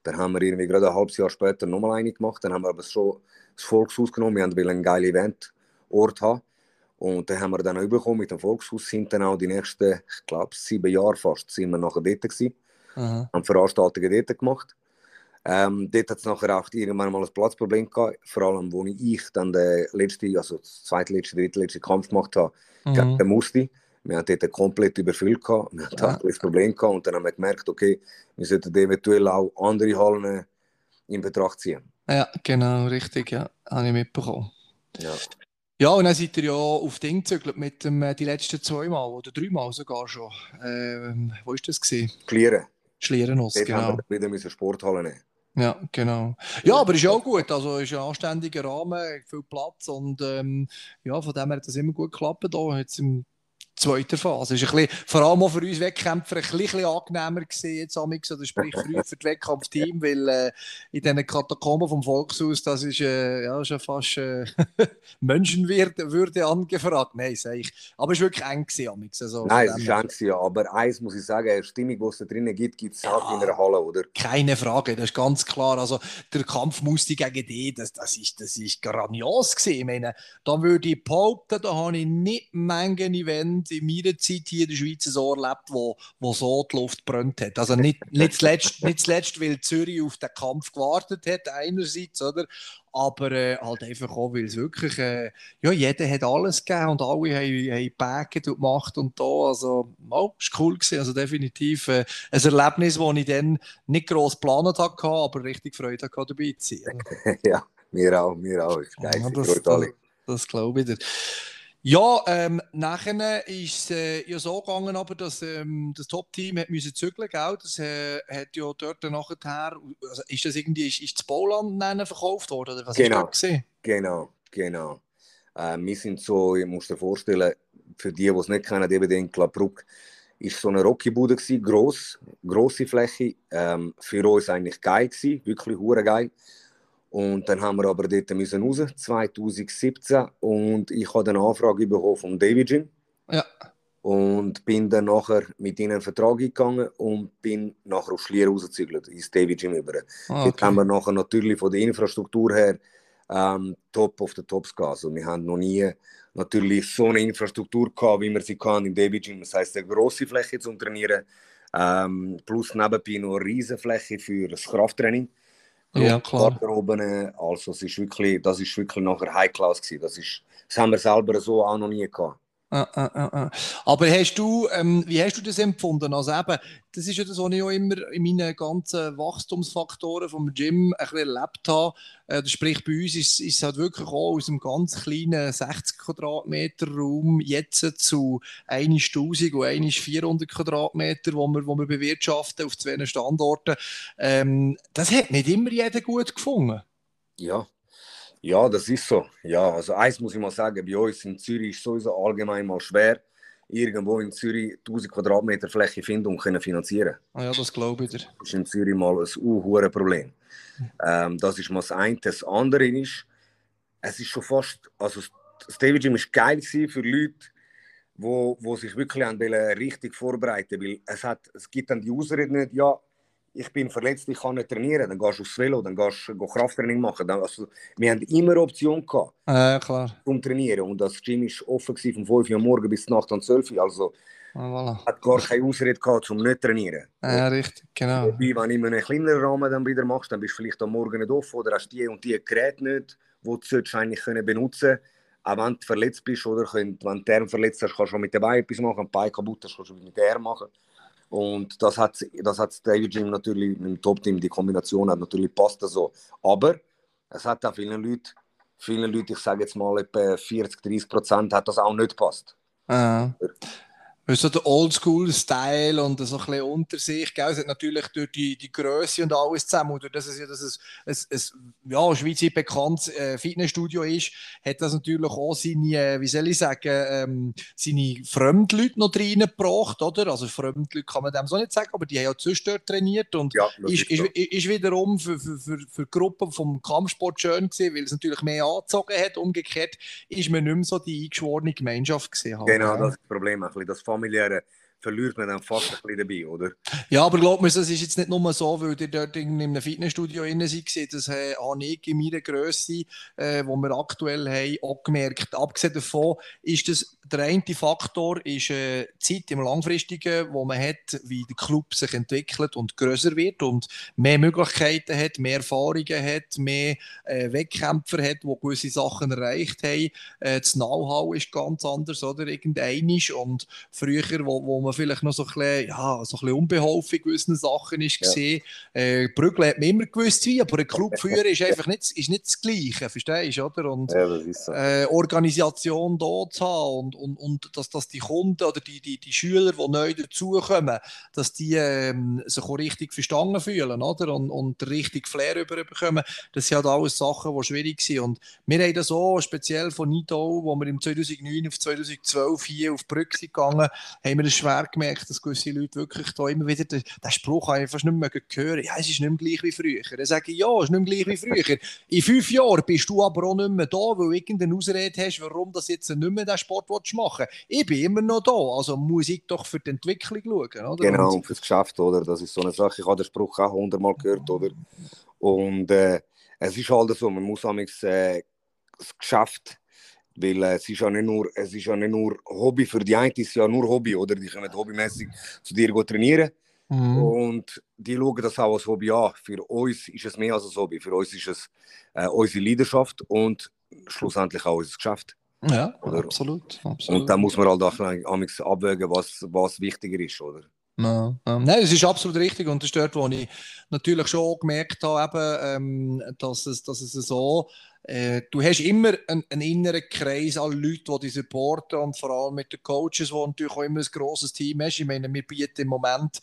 Dann haben wir irgendwie gerade ein halbes Jahr später nochmal eine gemacht. Dann haben wir aber schon das Volkshaus genommen. Wir wollten einen geilen Eventort haben. Und dann haben wir dann auch bekommen mit dem Volkshaus. Sind dann auch die nächsten, ich glaube, sieben Jahre fast, sind wir nachher dort gewesen.
Aha.
Haben Veranstaltungen dort gemacht. Ähm, dort hat es nachher auch irgendwann mal ein Platzproblem gehabt. Vor allem, wo ich dann den letzten, also zweitletzten, drittletzten Kampf gemacht habe,
Mhm.
gegen den Musti. Wir hatten dort komplett überfüllt gehabt. Wir hatten
Ja.
ja. das Problem gehabt. Und dann haben wir gemerkt, okay, wir sollten eventuell auch andere Hallen in Betracht ziehen.
Ja, genau, richtig, ja. Habe ich mitbekommen.
Ja.
Ja, und dann seid ihr ja auf Ding gezügelt mit dem, äh, die letzten zwei Mal oder drei Mal sogar schon. Ähm, wo war das gewesen?
Schlieren.
Schlierenos,
Dort haben
genau.
wir wieder müssen Sporthallen nehmen.
Ja, genau. Ja, aber ist ja auch gut. Also ist ein anständiger Rahmen, viel Platz und ähm, ja, von dem her hat das immer gut geklappt da. Jetzt im zweiten Phase. Ist ein bisschen, vor allem auch für uns Wettkämpfer ein bisschen, bisschen angenehmer gewesen, jetzt amix, oder sprich für, für das Wettkampfteam, weil äh, in diesen Katakomben vom Volkshaus, das ist äh, ja schon fast äh, Menschenwürde Würde angefragt. Nein, sag ich. Aber es war wirklich eng gewesen, amix. Also,
Nein,
von
es
dem
ist
her.
eng gewesen, ja. Aber eins muss ich sagen, die Stimmung, die es da drinnen gibt, gibt es auch in
Ja,
einer Halle, oder?
keine Frage, das ist ganz klar. Also der Kampf Musti gegen die, das, das, ist, das ist grandios gewesen. Ich meine, da würde ich behaupten, da habe ich nicht Mengen Event in meiner Zeit hier in der Schweiz so erlebt, wo, wo so die Luft brennt hat. Also nicht, nicht, zuletzt, nicht zuletzt, weil Zürich auf den Kampf gewartet hat, einerseits, oder? Aber äh, halt einfach auch, weil es wirklich, äh, ja, jeder hat alles gegeben und alle haben, haben gebackt und gemacht und da, also, oh, ist cool gewesen, also definitiv äh, ein Erlebnis, das ich dann nicht gross geplant hatte, aber richtig Freude hatte, dabei zu sein. Oder?
Ja, wir auch, wir auch. Ist geil,
Ja,
sie
das,
freut
das,
alle.
das glaube ich dir. Ja, ähm, nachher ist es äh, ja so gegangen, aber dass ähm, das Top-Team hat müssen zügeln, gell? Das äh, hat ja dort nachher, also ist das irgendwie, ist, ist das Bauland nennen verkauft worden, oder was ist
Genau,
dort gewesen?
genau, genau. Äh, wir sind so, ich muss dir vorstellen, für die, die es nicht kennen, eben in Klabrück, ist so eine Rocky-Bude gewesen, gross, grosse Fläche, ähm, für uns eigentlich geil gewesen, wirklich hure geil. Und dann haben wir aber dort müssen raus, zwanzig siebzehn, und ich habe eine Anfrage bekommen von David Jim.
Ja.
Und bin dann nachher mit ihnen einen Vertrag eingegangen und bin nachher auf Schlieren rausgezügelt, ins David Gym über.
Ah,
Dort
okay.
haben wir nachher natürlich von der Infrastruktur her ähm, top of the tops gehabt. Also wir haben noch nie natürlich so eine Infrastruktur gehabt, wie wir sie kann in David Gym. Das heisst, eine grosse Fläche zum Trainieren, ähm, plus nebenbei noch eine riesige Fläche für das Krafttraining.
Ja, klar.
Garderoben, also es ist wirklich, das ist wirklich nachher High Class gewesen. Das, ist, das haben wir selber so auch noch nie gehabt.
Ah, ah, ah, ah. Aber hast du, ähm, wie hast du das empfunden? Also eben, das ist ja das, was ich auch immer in meinen ganzen Wachstumsfaktoren vom Gym ein bisschen erlebt habe. Äh, sprich, bei uns ist, ist es halt wirklich auch aus einem ganz kleinen sechzig Quadratmeter Raum jetzt zu tausend und einmal vierhundert Quadratmeter, wo wir, wo wir bewirtschaften auf zwei Standorten. Ähm, das hat nicht immer jeder gut gefunden.
Ja. Ja, das ist so. Ja, also eins muss ich mal sagen, bei uns in Zürich ist es sowieso allgemein mal schwer, irgendwo in Zürich tausend Quadratmeter Fläche finden und können finanzieren.
Ah ja, das glaube ich dir.
Das ist in Zürich mal ein uh Problem. Ähm, das ist mal das eine. Das andere ist, es ist schon fast, also das David Gym ist geil für Leute, wo, wo sich wirklich an richtig vorbereiten, weil es, hat, es gibt dann die Ausrede nicht, ja, ich bin verletzt, ich kann nicht trainieren, dann gehst du aufs Velo, dann gehst du Krafttraining machen. Dann, also, wir haben immer Option gehabt,
Ja, klar.
zum Trainieren, und das Gym war offen von fünf Uhr morgens bis Nacht um zwölf Uhr, also
Ah, voilà.
hat gar keine Ausrede gehabt, um nicht zu trainieren.
Ja, richtig, genau.
Wobei, wenn du einen kleineren Rahmen dann wieder machst, dann bist du vielleicht am Morgen nicht offen oder hast die und die Geräte nicht, die du eigentlich können benutzen können. Auch wenn du verletzt bist oder könnt, wenn du den Arm verletzt hast, kannst du mit dem Bein etwas machen, wenn du Bein kaputt hast, kannst du mit dem Arm machen. Und das hat, das hat David Gym natürlich mit dem Top-Team, die Kombination hat natürlich passt das so. Aber es hat auch vielen Leuten, vielen Leuten, ich sage jetzt mal etwa vierzig, dreißig Prozent, hat das auch nicht gepasst.
Ja. So der Oldschool-Style und so ein bisschen unter sich, gell? Es hat natürlich durch die, die Grösse und alles zusammen, und durch das es ja dass es ein, ein, ja, schweizweit bekanntes äh, Fitnessstudio ist, hat das natürlich auch seine, wie soll ich sagen, ähm, seine Fremdleute noch reingebracht, oder? Also Fremdleute kann man dem so nicht sagen, aber die haben ja sonst dort trainiert und
Ja,
ist,
ist, so.
ist, ist wiederum für, für, für, für die Gruppe vom Kampfsport schön gewesen, weil es natürlich mehr angezogen hat. Umgekehrt ist man nicht mehr so die eingeschworene Gemeinschaft gewesen. Halt,
Genau,
ja.
das ist das Problem. Ein bisschen das familiäre, verliert man dann fast ein bisschen dabei, oder?
Ja, aber glaubt mir, das ist jetzt nicht nur so, weil ihr dort in einem Fitnessstudio drin seid. Das äh, habe ich in meiner Grösse, äh, wo wir aktuell haben, auch gemerkt. Abgesehen davon ist das, der eine Faktor ist äh, die Zeit im Langfristigen, wo man hat, wie der Club sich entwickelt und grösser wird und mehr Möglichkeiten hat, mehr Erfahrungen hat, mehr äh, Wettkämpfer hat, die gewisse Sachen erreicht haben. Äh, das Know-how ist ganz anders, oder? Irgendeinisch. Und früher, wo, wo man vielleicht noch so ein bisschen, ja, so ein bisschen unbeholfen in gewissen Sachen ist
Ja.
gesehen. Äh, Brüggle hat man immer gewusst, wie, aber ein Clubführer ist einfach nicht, ist nicht das Gleiche, verstehst du, oder? Und
Ja, das ist so.
äh, Organisation da zu haben und, und, und dass, dass die Kunden oder die, die, die Schüler, die neu dazukommen, dass die ähm, sich auch richtig verstanden fühlen, oder? Und, und den richtigen Flair überbekommen. Das sind halt alles Sachen, die schwierig sind. Und wir haben das auch, speziell von Nidau, wo wir im zweitausendneun auf zweitausendzwölf hier auf die Brücke sind gegangen, haben wir das schwer gemerkt, dass gewisse Leute wirklich da immer wieder, den, den Spruch habe ich fast nicht mehr hören. Ja, es ist nicht mehr gleich wie früher. Dann sage ich, ja, es ist nicht mehr gleich wie früher. In fünf Jahren bist du aber auch nicht mehr da, weil du irgendeine Ausrede hast, warum du jetzt nicht mehr diesen Sport machen willst. Ich bin immer noch da, also muss ich doch für die Entwicklung schauen. Oder?
Genau,
Und
und fürs Geschäft, oder? Das ist so eine Sache, ich habe den Spruch auch hundertmal gehört, oder? Und äh, es ist halt so, man muss amigs, äh, das Geschäft, weil äh, es ist ja nicht nur, es ist ja nicht nur Hobby, für die einen ist es ja nur Hobby, oder? Die können hobbymäßig zu dir gut trainieren
Mhm.
und die schauen das auch als Hobby an. Für uns ist es mehr als ein Hobby, für uns ist es äh, unsere Leidenschaft und schlussendlich auch unser Geschäft.
Ja,
Oder?
absolut, absolut.
Und dann muss man halt auch amigs abwägen, was, was wichtiger ist, oder?
Ja, ja. Nein, es ist absolut richtig und das ist dort, wo ich natürlich schon gemerkt habe, eben, ähm, dass, es, dass es so, äh, du hast immer einen, einen inneren Kreis an Leuten, die dich supporten und vor allem mit den Coaches, die natürlich auch immer ein grosses Team hast. Ich meine, wir bieten im Moment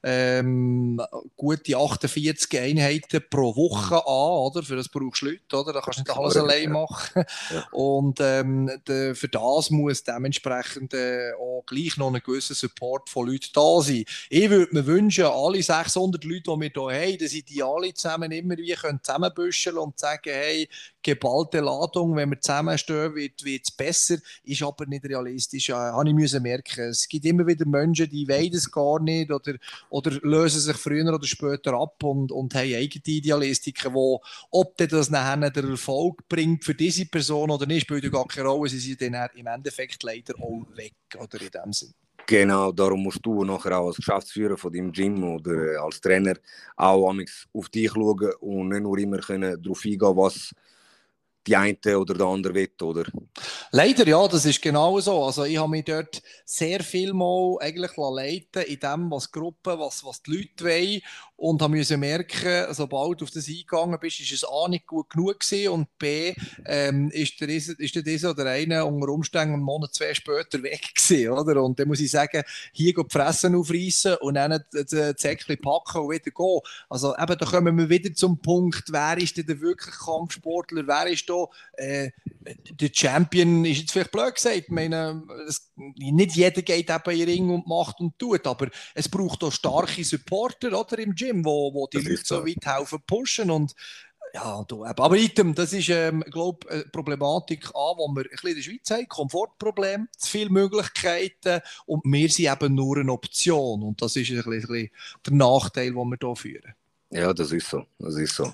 ähm, gute achtundvierzig Einheiten pro Woche an, oder? Für das brauchst du Leute, oder? Da kannst du nicht alles allein machen.
Ja.
Und ähm, de, für das muss dementsprechend äh, auch gleich noch ein gewisser Support von Leuten da sein. Ich würde mir wünschen, alle sechshundert Leute, die wir hier haben, dass die alle zusammen immer wie zusammenbüscheln und sagen, hey, geballte Ladung, wenn wir zusammenstehen, wird es besser, ist aber nicht realistisch. Ja, habe ich müssen merken. Es gibt immer wieder Menschen, die wollen es gar nicht oder, oder lösen sich früher oder später ab und, und haben eigene Idealistiken, wo, ob das nachher den Erfolg bringt für diese Person oder nicht, spielt ja gar keine Rolle. Sie sind dann im Endeffekt leider auch weg, oder in dem Sinn.
Genau, darum musst du nachher auch als Geschäftsführer von deinem Gym oder äh, als Trainer auch amigs auf dich schauen und nicht nur immer können darauf eingehen, was die eine oder der andere will, oder?
Leider, ja, das ist genau so. Also ich habe mich dort sehr viel mal eigentlich leiten in dem, was die Gruppe, was, was die Leute wollen und habe müssen merken, sobald du auf das eingegangen bist, ist es A nicht gut genug gewesen und B ähm, ist der ist der dieser oder einer unter Umständen einen Monat, zwei später weg gewesen, oder? Und dann muss ich sagen, hier die Fressen aufreißen und dann das Säckchen packen und wieder gehen. Also eben, da kommen wir wieder zum Punkt, wer ist denn der wirklich Kampfsportler, wer ist da äh, der Champion, ist jetzt vielleicht blöd gesagt, ich meine, es, nicht jeder geht eben in den Ring und macht und tut, aber es braucht auch starke Supporter, oder, im Gym, wo, wo die
Das
Leute
ist
so
so.
weit helfen pushen und ja, du, aber item, das ist, ähm, glaube eine Problematik an, die wir ein bisschen in der Schweiz haben, Komfortproblem, zu viele Möglichkeiten und wir sind eben nur eine Option und das ist ein bisschen, ein bisschen der Nachteil, den wir hier führen.
Ja, das ist so, das ist so.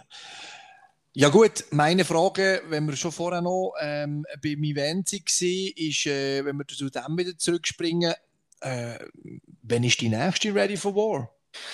Ja gut, meine Frage, wenn wir schon vorher noch ähm, beim Event waren, ist, äh, wenn wir zu dem wieder zurückspringen, äh, wann ist die nächste Ready for War?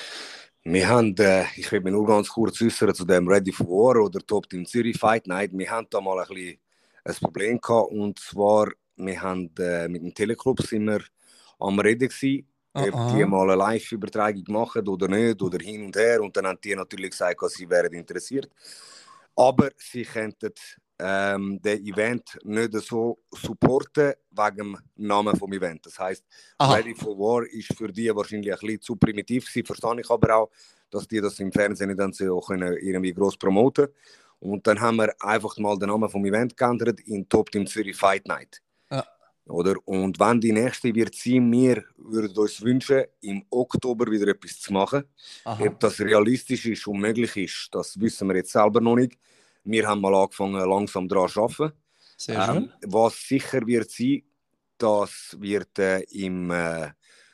Wir haben, äh, ich will mich nur ganz kurz äußern zu dem Ready for War oder Top Team Zürich Fight Night. Wir haben da mal ein bisschen ein Problem gehabt und zwar, wir haben äh, mit dem Teleclub sind wir am Reden gewesen, ob
Aha.
die mal eine Live-Übertragung machen oder nicht oder hin und her und dann haben die natürlich gesagt, dass sie wären interessiert. Aber sie könnten ähm, den Event nicht so supporten wegen dem Namen des Event. Das heisst,
Aha.
Ready for War ist für die wahrscheinlich ein bisschen zu primitiv gewesen. Verstehe ich aber auch, dass die das im Fernsehen nicht dann so können irgendwie gross promoten. Und dann haben wir einfach mal den Namen vom Event geändert in Top Team Zürich Fight Night.
Ja.
Oder? Und wenn die nächste wird sein, wir würden uns wünschen, im Oktober wieder etwas zu machen.
Aha.
Ob das realistisch ist und möglich ist, das wissen wir jetzt selber noch nicht. Wir haben mal angefangen, langsam daran zu arbeiten.
Sehr schön.
Ähm, was sicher wird sein, das wird äh, im äh,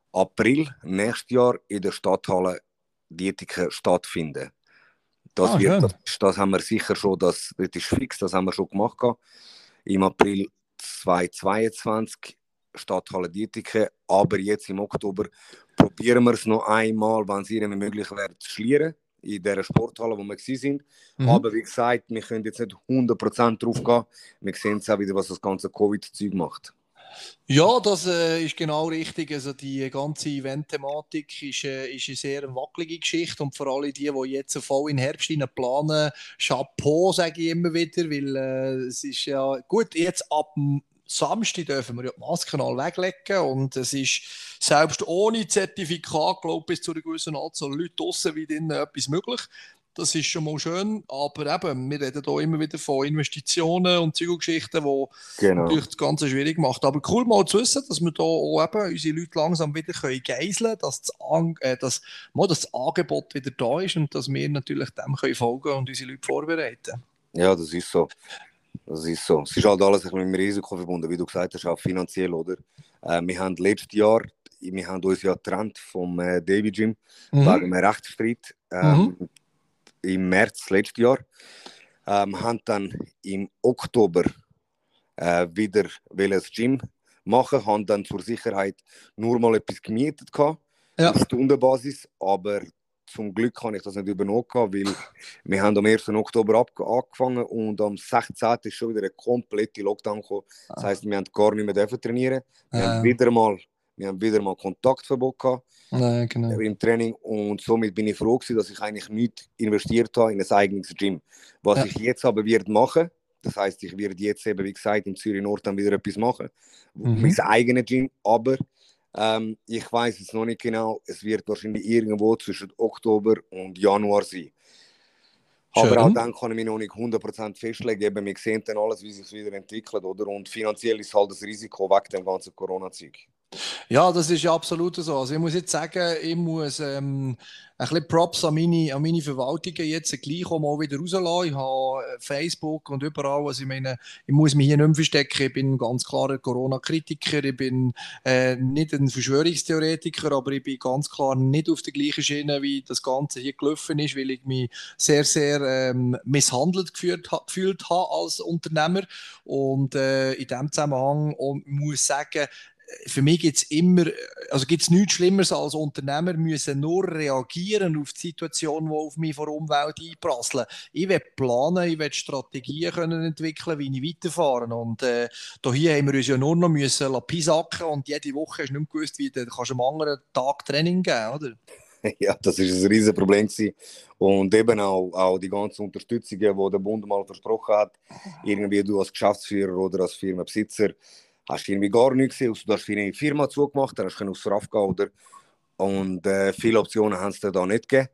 April nächstes Jahr in der Stadthalle Dietike stattfinden. Das,
Ah,
wird,
schön.
das, das haben wir sicher schon, das, das ist fix, das haben wir schon gemacht. Im April zweitausendzweiundzwanzig Stadthalle Dietike, aber jetzt im Oktober probieren wir es noch einmal, wenn es irgendwie möglich wäre, zu schlieren in der Sporthalle, wo wir waren.
Mhm.
Aber wie gesagt, wir können jetzt nicht hundert Prozent drauf gehen. Wir sehen jetzt auch wieder, was das ganze Covid-Zeug macht.
Ja, das äh, ist genau richtig. Also die ganze Event-Thematik ist, äh, ist eine sehr wackelige Geschichte und vor allem die, die jetzt voll in den Herbst hinein planen, Chapeau, sage ich immer wieder, weil äh, es ist ja gut, jetzt ab dem Samstag dürfen wir ja die Masken alle weglegen und es ist selbst ohne Zertifikat, glaube ich, bis zu einer gewissen Anzahl Leute draussen wie drinnen etwas möglich. Das ist schon mal schön, aber eben, wir reden hier immer wieder von Investitionen und Zeuggeschichten, die
Genau.
natürlich das Ganze schwierig macht. Aber cool mal zu wissen, dass wir hier auch eben unsere Leute langsam wieder geiseln können, dass das, An äh, dass, mal, dass das Angebot wieder da ist und dass wir natürlich dem können folgen und unsere Leute vorbereiten.
Ja, das ist so. Das ist so. Es ist halt alles ein bisschen mit dem Risiko verbunden, wie du gesagt hast, auch finanziell, oder? Äh, wir haben letztes Jahr, wir haben uns ja getrennt vom äh, Davy Gym
Mhm.
wegen einem Rechtsstreit ähm,
Mhm.
im März letztes Jahr. Ähm, haben dann im Oktober äh, wieder das Gym machen, haben dann zur Sicherheit nur mal etwas gemietet gehabt,
Ja.
auf Stundenbasis, aber zum Glück kann ich das nicht übernommen, weil wir haben am ersten Oktober angefangen und am sechzehnten ist schon wieder ein kompletter Lockdown gekommen. Das heisst, wir haben gar nicht mehr dürfen trainieren. Wir,
Ja.
haben wieder mal, wir haben wieder mal Kontaktverbot gehabt
Nein, genau.
im Training und somit bin ich froh gewesen, dass ich eigentlich nichts investiert habe in ein eigenes Gym. Was
Ja.
ich jetzt aber werde machen, das heisst, ich werde jetzt eben, wie gesagt, in Zürich Nord dann wieder etwas machen,
Mhm.
mein eigenes Gym, aber ähm, ich weiß es noch nicht genau, es wird wahrscheinlich irgendwo zwischen Oktober und Januar sein.
Schön.
Aber auch dann kann ich mich noch nicht hundert Prozent festlegen, eben, wir sehen dann alles, wie sich es wieder entwickelt, oder? Und finanziell ist halt das Risiko wegen dem ganzen Corona-Zeug.
Ja, das ist absolut so. Also ich muss jetzt sagen, ich muss ähm, ein bisschen Props an meine, an meine Verwaltungen jetzt gleich auch mal wieder rauslassen. Ich habe Facebook und überall, also ich meine, ich muss mich hier nicht mehr verstecken. Ich bin ein ganz klarer Corona-Kritiker. Ich bin äh, nicht ein Verschwörungstheoretiker, aber ich bin ganz klar nicht auf der gleichen Schiene, wie das Ganze hier gelaufen ist, weil ich mich sehr, sehr ähm, misshandelt gefühlt, ha, gefühlt habe als Unternehmer. Und äh, in diesem Zusammenhang und muss sagen, für mich gibt es immer, also gibt es nichts Schlimmeres als Unternehmer müssen nur reagieren auf die Situation, die auf mich vor der Umwelt einprasseln. Ich will planen, ich will Strategien können entwickeln, wie ich weiterfahren. Und äh, hier haben wir uns ja nur noch müssen pisacken und jede Woche hast du nicht mehr gewusst, wie du kannst am anderen Tag Training geben, oder?
Ja, das ist ein riesen Problem gewesen. Und eben auch, auch die ganzen Unterstützungen, die der Bund mal versprochen hat, irgendwie du als Geschäftsführer oder als Firmenbesitzer, hast du irgendwie gar nichts gesehen, du hast eine Firma zugemacht, dann hast du aufs R A F gehen, oder? Und äh, viele Optionen haben es dir da nicht gegeben.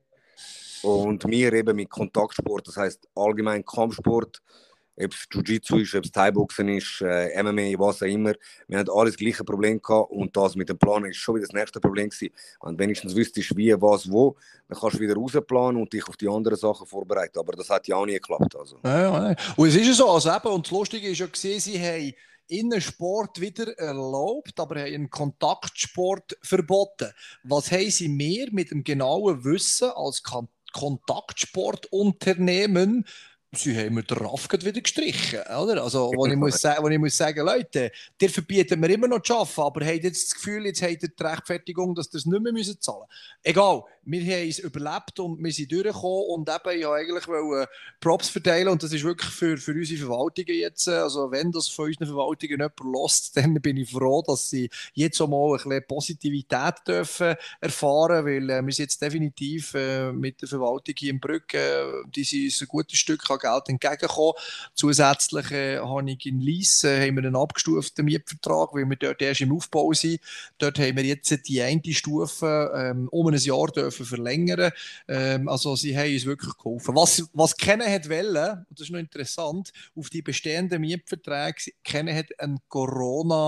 Und wir eben mit Kontaktsport, das heisst allgemein Kampfsport, ob es Jiu-Jitsu ist, ob es Thai-Boxen ist, äh, M M A, was auch immer. Wir hatten alles das gleiche Problem gehabt und das mit dem Planen ist schon wieder das nächste Problem gewesen. Und wenigstens wüsstest, wie, was, wo, dann kannst du wieder rausplanen und dich auf die anderen Sachen vorbereiten. Aber das hat ja auch nie geklappt. Also.
Ja, ja. Und es ist ja so, also eben, und das Lustige ist ja gesehen, sie haben Innensport wieder erlaubt, aber haben einen Kontaktsport verboten. Was haben sie mehr mit dem genauen Wissen als Kontaktsportunternehmen? Sie haben mir den Raff wieder gestrichen, oder? Also, wo ich, muss, wo ich muss sagen, Leute, dir verbietet mir immer noch zu arbeiten, aber habt jetzt das Gefühl, jetzt habt ihr die Rechtfertigung, dass ihr es nicht mehr müssen zahlen müsst. Egal, wir haben es überlebt und wir sind durchgekommen und eben, ich eigentlich wollte Props verteilen und das ist wirklich für, für unsere Verwaltungen jetzt, also wenn das von unseren Verwaltungen jemand lässt, dann bin ich froh, dass sie jetzt auch mal ein bisschen Positivität dürfen erfahren, weil äh, wir sind jetzt definitiv äh, mit der Verwaltung hier in Brügge, äh, die sind ein gutes Stück an Geld entgegenkommen. Zusätzlich äh, habe ich in Lyss äh, haben wir einen abgestuften Mietvertrag, weil wir dort erst im Aufbau sind. Dort haben wir jetzt die eine Stufe ähm, um ein Jahr dürfen verlängern. Ähm, also sie haben uns wirklich geholfen. Was, was kennen hat wollen, und das ist noch interessant, auf die bestehenden Mietverträge kennen hat einen Corona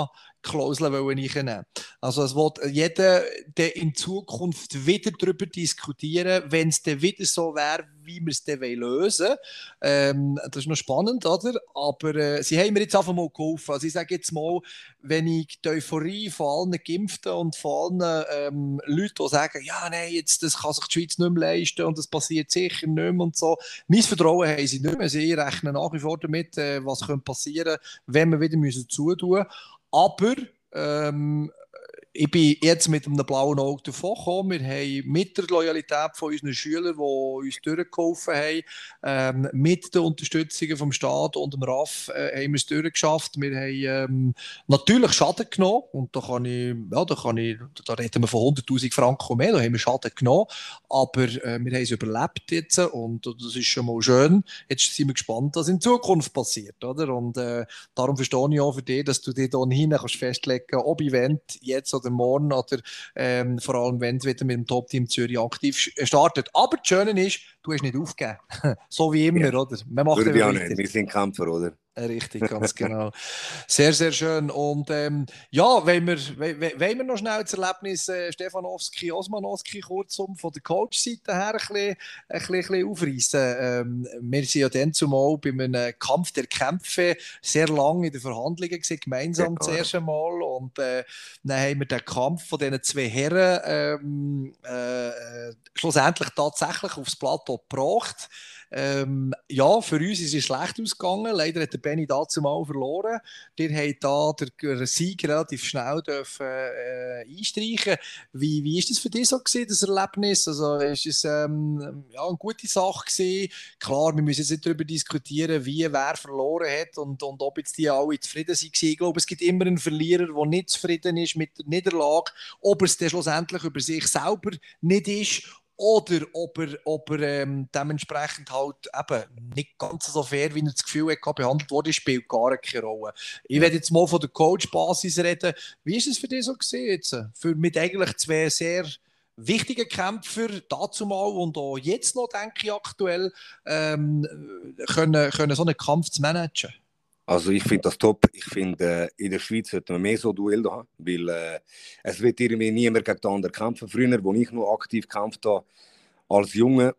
Klauseln reinnehmen. Also es wird jeder der in Zukunft wieder darüber diskutieren, wenn es dann wieder so wäre, wie wir es dann lösen wollen. Ähm, das ist noch spannend, oder? Aber äh, sie haben mir jetzt einfach mal geholfen. Also ich sage jetzt mal, wenn ich die Euphorie von allen Geimpften und von allen ähm, Leuten, die sagen, ja, nein, jetzt, das kann sich die Schweiz nicht mehr leisten und das passiert sicher nicht mehr und so. Mein Vertrauen haben sie nicht mehr. Sie rechnen nach wie vor damit, äh, was passieren könnte, wenn wir wieder müssen zutun müssen. Aber ähm, ich bin jetzt mit einem blauen Auge davon gekommen. Wir haben mit der Loyalität von unseren Schülern, die uns durchgeholfen haben, ähm, mit der Unterstützung vom Staat und dem R A F äh, haben wir es durchgeschafft. Wir haben ähm, natürlich Schaden genommen und da kann ich, ja, da kann ich, da reden wir von hunderttausend Franken und mehr, da haben wir Schaden genommen, aber äh, wir haben es überlebt jetzt und das ist schon mal schön. Jetzt sind wir gespannt, was in Zukunft passiert, oder? Und äh, darum verstehe ich auch für dich, dass du dich da hin kannst festlegen, ob Event jetzt oder morgen oder ähm, vor allem, wenn es wieder mit dem Top-Team Zürich aktiv startet. Aber das Schöne ist, du hast nicht aufgegeben. So wie immer,
ja.
oder? Man macht
Würde ich auch
weiter.
nicht. Wir sind Kämpfer, oder?
Richtig, ganz genau. Sehr, sehr schön. Und ähm, ja, wenn wir, wenn, wenn wir noch schnell das Erlebnis äh, Stefanowski, Osmanowski kurzum von der Coach-Seite her ein bisschen, ein bisschen, ein bisschen aufreissen. Ähm, wir sind ja dann zumal bei einem Kampf der Kämpfe sehr lange in den Verhandlungen gewesen, gemeinsam
Ja,
das erste Mal. Und äh, dann haben wir den Kampf von diesen zwei Herren ähm, äh, schlussendlich tatsächlich aufs Plateau gebracht. Ähm, ja, für uns ist es schlecht ausgegangen. Leider hat der Benny dazu mal verloren. Wir haben da den Sieg relativ schnell dürfen, äh, einstreichen. Wie, wie ist das für dich so gewesen, das Erlebnis? Also ist es ähm, ja, eine gute Sache gewesen? Klar, wir müssen jetzt nicht darüber diskutieren, wie wer verloren hat und, und ob jetzt die alle zufrieden sind. Ich glaube, es gibt immer einen Verlierer, der nicht zufrieden ist mit der Niederlage, ob er es dann schlussendlich über sich selber nicht ist. Oder ob er, ob er ähm, dementsprechend halt eben nicht ganz so fair, wie er das Gefühl hatte, behandelt wurde, spielt gar keine Rolle. Ich
Ja.
werde jetzt mal von der Coach-Basis reden. Wie ist es für dich so gewesen jetzt? Für mit eigentlich zwei sehr wichtigen Kämpfer, dazu mal und auch jetzt noch, denke ich, aktuell, ähm, können, können so einen Kampf zu managen?
Also ich finde das top. Ich finde, äh, in der Schweiz sollten wir mehr so Duelle haben, weil äh, es wird irgendwie niemand gegen den anderen kämpfen. Früher, wo ich noch aktiv gekämpft habe, als Junge,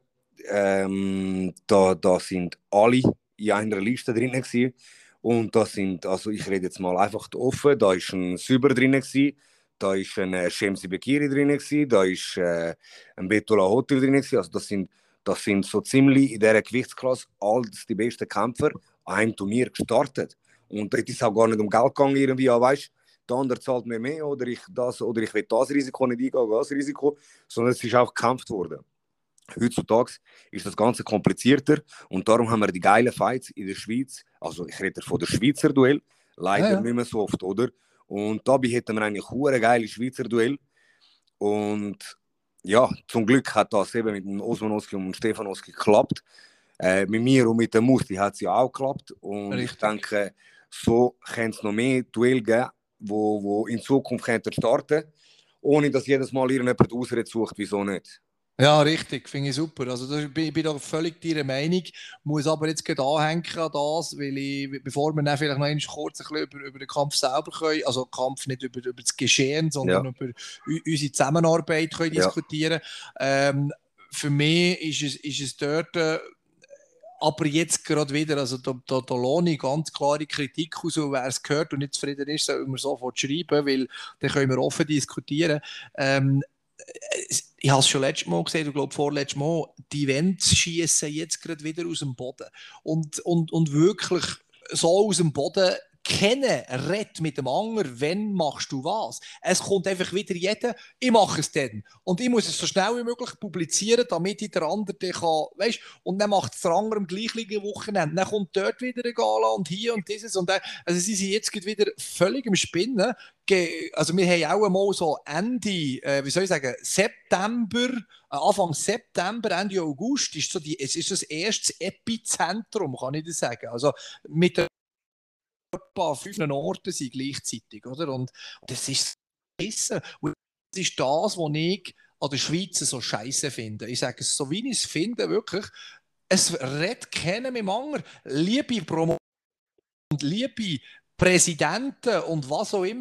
ähm, da, da sind alle in einer Liste drin gewesen. Und da sind, also ich rede jetzt mal einfach offen, da ist ein Süber drin gewesen, da ist ein äh, Shemsi Bekiri drin gewesen, da ist äh, ein Betola Hotel drin gewesen. Also das sind, das sind so ziemlich in dieser Gewichtsklasse alles die besten Kämpfer an einem Turnier gestartet. Und dort ist es auch gar nicht um Geld gegangen, irgendwie, ja, weißt, der andere zahlt mir mehr oder ich, das, oder ich will das Risiko nicht eingehen, das Risiko, sondern es ist auch gekämpft worden. Heutzutage ist das Ganze komplizierter und darum haben wir die geilen Fights in der Schweiz, also ich rede von der Schweizer Duell, leider ja, ja. nicht mehr so oft, oder? Und dabei hätten wir eigentlich hure geile Schweizer Duell und ja, zum Glück hat das eben mit dem Osmanowski und dem Stefanowski geklappt. Äh, mit mir und mit der Musti hat es ja auch geklappt. Und Richtig. Ich denke, so kann es noch mehr Duell geben, wo, wo in Zukunft starten, ohne dass jedes Mal irgendjemand Ausrede sucht, wieso nicht.
Ja, richtig, finde ich super. Also da, ich bin, bin da völlig deiner Meinung, muss aber jetzt gerade anhängen an das, weil ich, bevor wir dann vielleicht noch einmal kurz ein bisschen über, über den Kampf selber können, also Kampf nicht über, über das Geschehen, sondern ja. über unsere Zusammenarbeit können ja. diskutieren. Ähm, für mich ist es, ist es dort, äh, aber jetzt gerade wieder, also da, da, da lohne ich ganz klare Kritik aus, wer es gehört und nicht zufrieden ist, soll man sofort schreiben, weil dann können wir offen diskutieren. Ähm, ich habe es schon letztes Mal gesehen, ich glaube vorletztes Mal, die Events schießen jetzt gerade wieder aus dem Boden. Und, und, und wirklich so aus dem Boden kennen, red mit dem anderen, wenn machst du was. Es kommt einfach wieder jeder, ich mache es dann. Und ich muss es so schnell wie möglich publizieren, damit ich der andere kann, weißt, und dann macht es der andere am gleichen Wochenende. Dann kommt dort wieder eine Gala und hier und dieses und dann. Also sie sind jetzt wieder völlig im Spinnen. Also wir haben auch einmal so Ende, äh, wie soll ich sagen, September, äh, Anfang September, Ende August, ist so die, es ist das erste Epizentrum, kann ich das sagen. Also mit der an fünf Orten sind gleichzeitig, oder? Und das ist das ist das, was ich an der Schweiz so scheiße finde. Ich sage es so, wie ich es finde, wirklich. Es redet keiner mit dem anderen. Liebe Promo und liebe Präsidenten und was auch immer,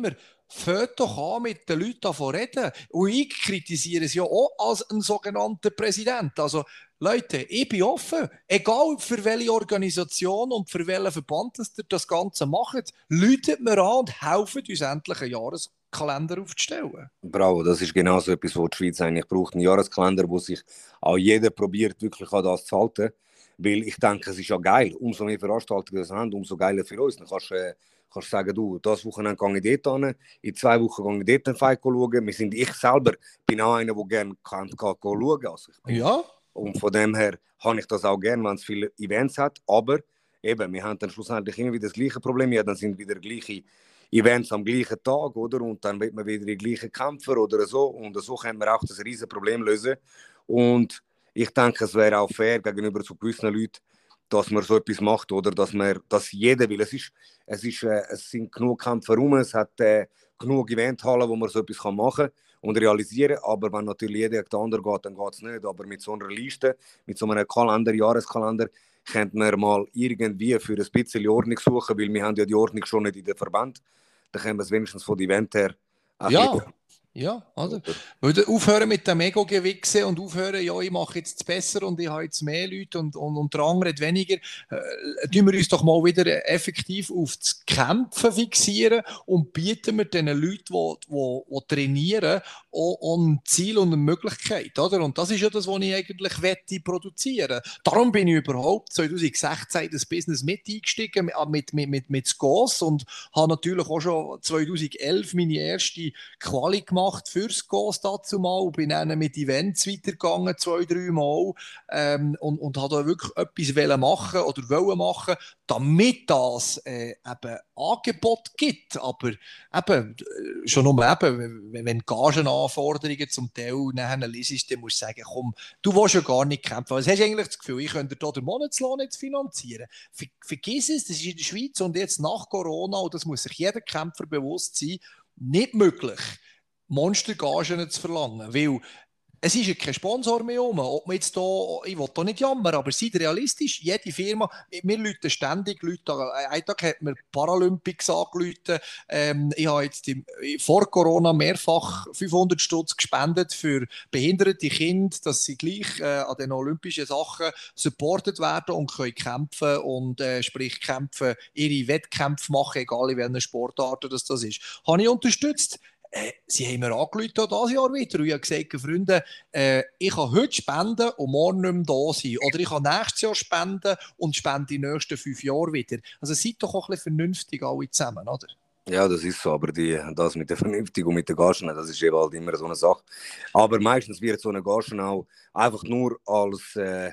fängt doch an, mit den Leuten zu reden. Und ich kritisiere es ja auch als ein sogenannter Präsident. Also, Leute, ich bin offen. Egal für welche Organisation und für welchen Verband das ihr das Ganze macht, läutet mir an und helft uns endlich einen Jahreskalender aufzustellen.
Bravo, das ist genau so etwas, was die Schweiz eigentlich braucht. Ein Jahreskalender, wo sich auch jeder probiert, wirklich an das zu halten. Weil ich denke, es ist ja geil. Umso mehr Veranstaltungen das haben, umso geiler für uns. Dann kannst du äh, kannst sagen, du, das Wochenende gehe ich dort hin, in zwei Wochen gehe ich dort einen Fight schauen. Wir sind, ich selber bin auch einer, der gerne kann, kann, kann schauen. Also ich bin,
ja.
Und von dem her habe ich das auch gerne, wenn es viele Events hat. Aber eben, wir haben dann schlussendlich immer wieder das gleiche Problem. Ja, dann sind wieder gleiche Events am gleichen Tag, oder? Und dann wird man wieder die gleichen Kämpfer oder so. Und so können wir auch das riesen Problem lösen. Und ich denke, es wäre auch fair gegenüber zu gewissen Leuten, dass man so etwas macht, oder? Dass, man, dass jeder will. Es, ist, es, ist, äh, es sind genug Kämpfer rum, es hat äh, genug Eventhallen, wo man so etwas kann machen und realisieren. Aber wenn natürlich jeder gegen den anderen geht, dann geht es nicht. Aber mit so einer Liste, mit so einem Kalender, Jahreskalender, könnte man mal irgendwie für ein bisschen Ordnung suchen, weil wir haben ja die Ordnung schon nicht in den Verband. Dann können wir es wenigstens von dem Event her.
Ja. Ja, also, oder aufhören mit dem Ego-Gewichse und aufhören, ja, ich mache jetzt besser und ich habe jetzt mehr Leute und, und, und der andere hat weniger. Äh, tun wir uns doch mal wieder effektiv auf das Kämpfen fixieren und bieten wir den Leuten, die, die, die trainieren, auch ein Ziel und eine Möglichkeit, oder? Und das ist ja das, was ich eigentlich wette produzieren. Darum bin ich überhaupt zwanzig sechzehn in das Business mit eingestiegen, mit, mit, mit, mit Skos und habe natürlich auch schon zwanzig elf meine erste Quali gemacht fürs Ghost dazu mal, bin dann mit Events weitergegangen, zwei, drei Mal ähm, und, und habe da wirklich etwas machen oder wollen machen, damit das äh, eben Angebot gibt, aber eben, schon nur eben, wenn Gagenanforderungen zum Teil nachher liest, dann musst du sagen, komm, du willst ja gar nicht kämpfen. Was hast du eigentlich das Gefühl, ich könnte dir den Monatslohn jetzt finanzieren? Ver vergiss es, das ist in der Schweiz und jetzt nach Corona, und das muss sich jeder Kämpfer bewusst sein, nicht möglich, Monstergagen zu verlangen, weil es ist ja kein Sponsor mehr um. Ob man jetzt da, ich will da nicht jammern, aber seid realistisch, jede Firma, wir läuten ständig, Leute, einen Tag hat mir Paralympics angerufen, ähm, ich habe jetzt im, vor Corona mehrfach fünfhundert Stutz gespendet für behinderte Kinder, dass sie gleich äh, an den olympischen Sachen supportet werden und können kämpfen und äh, sprich kämpfen, ihre Wettkämpfe machen, egal in welchen Sportarten das, das ist. Habe ich unterstützt. Äh, sie haben mir angerufen, dieses Jahr wieder, und ich habe gesagt, Freunde, äh, ich kann heute spenden und morgen nicht mehr da sein. Oder ich kann nächstes Jahr spenden und spende die nächsten fünf Jahre wieder. Also seid doch auch ein bisschen vernünftig alle zusammen, oder?
Ja, das ist so, aber die, das mit der Vernünftigung und mit den Gagen, das ist eben halt immer so eine Sache. Aber meistens wird so eine Gagen auch einfach nur als, äh,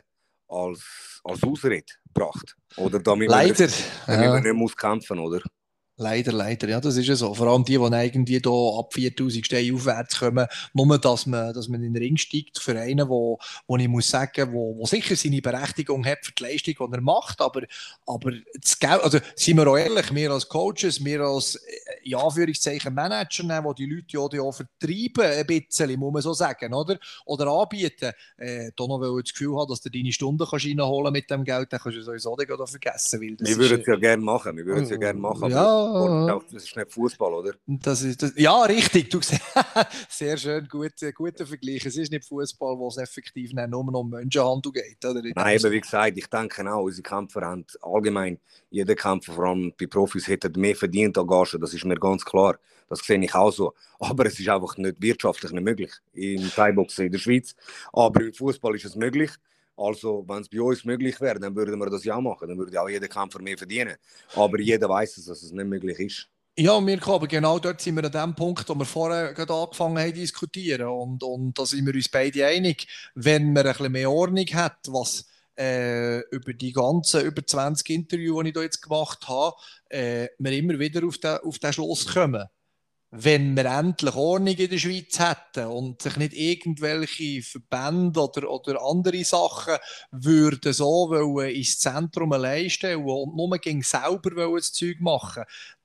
als, als Ausrede gebracht. Oder damit
Leider.
man, damit
ja.
man nicht muss kämpfen, oder?
Leider, leider, ja, das ist ja so. Vor allem die, die irgendwie da ab viertausend Steine aufwärts kommen, nur, dass man, dass man in den Ring steigt für einen, wo, wo ich muss sagen, wo, wo sicher seine Berechtigung hat für die Leistung, die er macht, aber, aber das Geld, also sind wir auch ehrlich, wir als Coaches, wir als, in Anführungszeichen, Manager, die die Leute ja auch vertreiben, ein bisschen, muss man so sagen, oder? Oder anbieten, äh, da noch das Gefühl haben, dass du deine Stunden kannst reinholen mit dem Geld, dann kannst du sowieso nicht vergessen. Weil das
wir würden es
äh,
ja gerne machen, wir würden es ja gerne machen,
ja,
aber das ist nicht Fußball, oder?
Das ist, das, ja, richtig. Du siehst, sehr schön, guter, guter Vergleich. Es ist nicht Fußball, wo es effektiv nicht nur noch um Menschenhandel geht. Oder?
Nein, eben, wie gesagt, ich denke auch, unsere Kämpfer haben allgemein, jeder Kämpfer, vor allem bei Profis, hätte mehr verdient an Gagen, das ist mir ganz klar. Das sehe ich auch so. Aber es ist einfach nicht wirtschaftlich nicht möglich im Thai-Boxen in der Schweiz. Aber im Fußball ist es möglich. Also, wenn es bei uns möglich wäre, dann würden wir das ja machen. Dann würde auch jeder Kämpfer mehr verdienen. Aber jeder weiß es, dass es nicht möglich ist.
Ja, Mirko, aber genau dort sind wir an dem Punkt, wo wir vorher gerade angefangen haben zu diskutieren. Und, und da sind wir uns beide einig, wenn man ein bisschen mehr Ordnung hat, was äh, über die ganzen über zwanzig Interviews, die ich da jetzt gemacht habe, äh, wir immer wieder auf den, auf den Schluss kommen. Wenn wir endlich Ordnung in der Schweiz hätten und sich nicht irgendwelche Verbände oder, oder andere Sachen würden so wollen ins Zentrum allein stellen und nur gegen selber wollen das Zeug machen,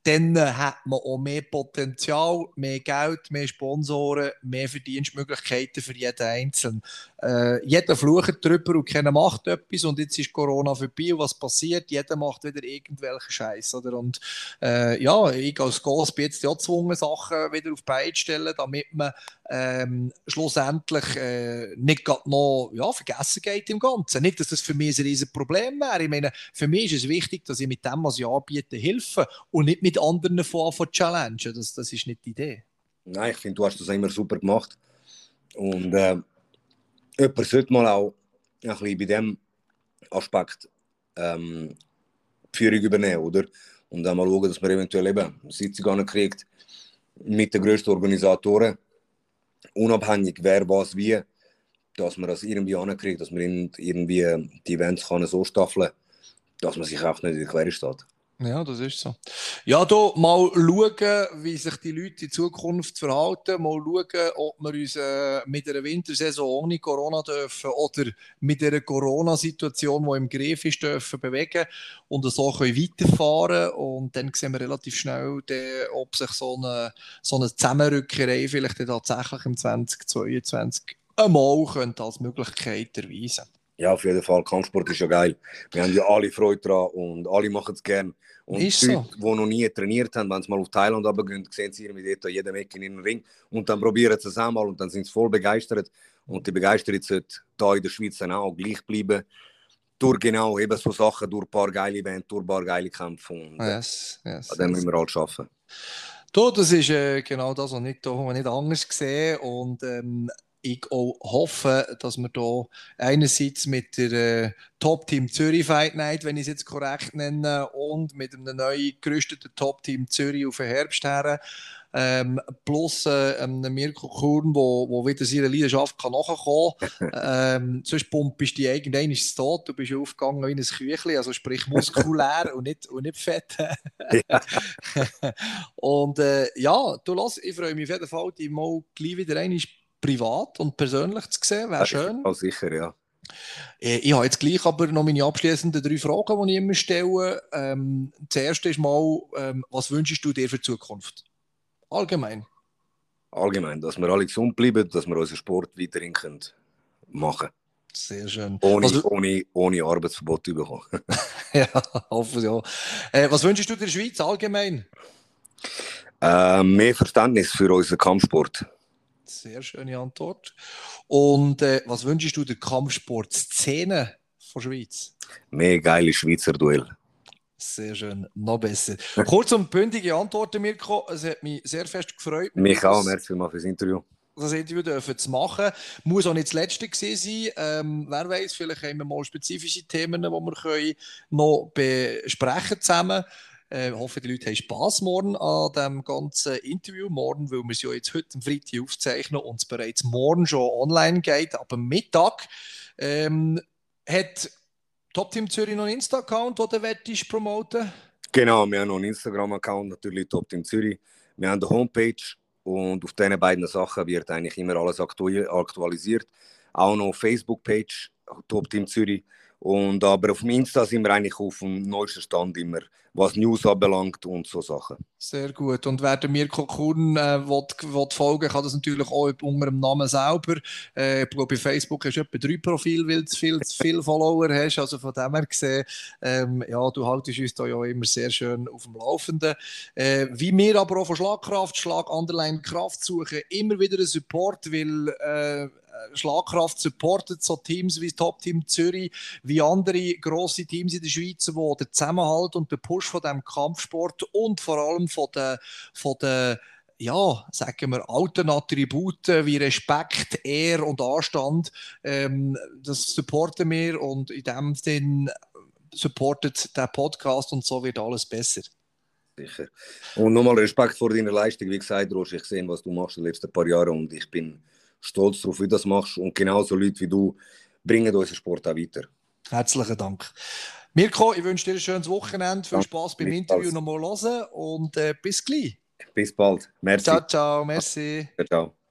dann hat man auch mehr Potenzial, mehr Geld, mehr Sponsoren, mehr Verdienstmöglichkeiten für jeden Einzelnen. Äh, jeder flucht drüber und keiner macht etwas und jetzt ist Corona vorbei und was passiert? Jeder macht wieder irgendwelchen Scheiß, oder? Und äh, ja, ich als Goss bin jetzt ja gezwungen, Sachen wieder auf die Beine zu stellen, damit man ähm, schlussendlich äh, nicht gerade noch ja, vergessen geht im Ganzen. Nicht, dass das für mich ein riesiges Problem wäre. Ich meine, für mich ist es wichtig, dass ich mit dem, was ich anbiete, helfe und nicht mit anderen von zu challengen. Das, das ist nicht die Idee.
Nein, ich finde, du hast das immer super gemacht. Und äh, jemand sollte mal auch ein bisschen bei diesem Aspekt ähm, die Führung übernehmen, oder? Und dann mal schauen, dass man eventuell eben eine Sitzung kriegt mit den grössten Organisatoren, unabhängig wer was wie, dass man das irgendwie ankriegt, dass man irgendwie die Events kann so staffeln kann, dass man sich auch nicht in der Quere steht.
Ja, das ist so. Ja, da mal schauen, wie sich die Leute in Zukunft verhalten, mal schauen, ob wir uns äh, mit einer Wintersaison ohne Corona dürfen oder mit einer Corona-Situation, die im Griff ist, dürfen bewegen und so können weiterfahren und dann sehen wir relativ schnell, dann, ob sich so eine, so eine Zusammenrückerei vielleicht tatsächlich im zwanzig zweiundzwanzig einmal könnte als Möglichkeit erweisen.
Ja, auf jeden Fall. Kampfsport ist ja geil. Wir haben ja alle Freude daran und alle machen es gerne. Und
ist
die Leute,
so.
die noch nie trainiert haben, wenn sie mal auf Thailand runtergehen, sehen sie irgendwie dort jeden Weg in ihren Ring und dann probieren sie es einmal und dann sind sie voll begeistert. Und die Begeisterung sollte hier in der Schweiz dann auch gleich bleiben. Durch genau eben so Sachen, durch ein paar geile Events, durch ein paar geile Kämpfe. Und
Yes, yes,
an dem
yes.
müssen wir halt arbeiten.
Du, das ist äh, genau das, was ich hier nicht anders sehe. Und ähm, ich auch hoffe, dass wir hier einerseits mit der äh, Top-Team Zürich Fight Night, wenn ich es jetzt korrekt nenne, und mit einem neu gerüsteten Top-Team Zürich auf den Herbst her, ähm, plus äh, einem Mirko Kurn, wo, wo wieder seiner Leidenschaft kann nachkommen kann. ähm, sonst pumpst du die irgendwann ist es tot, du bist aufgegangen wie ein Küchli, also sprich muskulär und nicht, und nicht fett.
Ja.
Und äh, ja, du lass, ich freue mich auf jeden Fall, dich mal gleich wieder einmal privat und persönlich zu sehen, wäre schön.
Ja, sicher, ja.
Äh, Ich habe jetzt gleich aber noch meine abschließenden drei Fragen, die ich immer stelle. Ähm, das erste ist mal, ähm, was wünschst du dir für die Zukunft? Allgemein.
Allgemein, dass wir alle gesund bleiben, dass wir unseren Sport weiterhin können machen können.
Sehr schön.
Ohne,
Was,
ohne, ohne Arbeitsverbot zu bekommen.
ja, hoffe ja. Äh, was wünschst du der Schweiz allgemein?
Äh, mehr Verständnis für unseren Kampfsport.
Sehr schöne Antwort. Und äh, was wünschst du der Kampfsportszene von Schweiz?
Mehr geile Schweizer Duell.
Sehr schön, noch besser. Kurz und bündige Antworten, Mirko. Es hat mich sehr fest gefreut.
Mich auch, merci mal fürs Interview.
Das Interview dürfen zu machen. Muss auch nicht das letzte gewesen sein. Ähm, wer weiß, vielleicht haben wir mal spezifische Themen, die wir können noch besprechen zusammen. Ich äh, hoffe, die Leute haben Spass morgen an diesem ganzen Interview. Morgen, weil wir es ja jetzt heute am Freitag aufzeichnen und es bereits morgen schon online geht, ab dem Mittag. Ähm, hat Top Team Zürich noch einen Insta-Account, den du wettest promoten?
Genau, wir haben noch einen Instagram-Account, natürlich Top Team Zürich. Wir haben eine Homepage und auf diesen beiden Sachen wird eigentlich immer alles aktu- aktualisiert. Auch noch Facebook-Page, Top Team Zürich. Und aber auf dem Insta sind wir eigentlich auf dem neuesten Stand immer, was News anbelangt und so Sachen.
Sehr gut. Und wer der Mirko Kurn äh, will, will folgen, kann das natürlich auch unter dem Namen selber. Äh, ich glaube, bei Facebook hast du etwa drei Profile, weil du viel, viel Follower hast. Also von dem her gesehen, ähm, ja, du haltest uns da ja immer sehr schön auf dem Laufenden. Äh, wie wir aber auch von Schlagkraft, Schlag Underline Kraft suchen, immer wieder einen Support, weil äh, Schlagkraft supportet so Teams wie das Top Team Zürich, wie andere grosse Teams in der Schweiz, wo der Zusammenhalt und der Push von diesem Kampfsport und vor allem von den, von den ja, sagen wir, alten Attributen wie Respekt, Ehre und Anstand, ähm, das supporten wir und in dem Sinn supportet der Podcast und so wird alles besser.
Sicher. Und nochmal Respekt vor deiner Leistung. Wie gesagt, Rosch, ich sehe, was du machst in den letzten paar Jahren und ich bin stolz darauf, wie du das machst. Und genauso Leute wie du bringen unseren Sport auch weiter. Herzlichen
Dank. Mirko, ich wünsche dir ein schönes Wochenende. Viel Spaß beim Interview nochmal hören und äh, bis gleich.
Bis bald. Merci.
Ciao, ciao. Merci.
Ciao, ciao.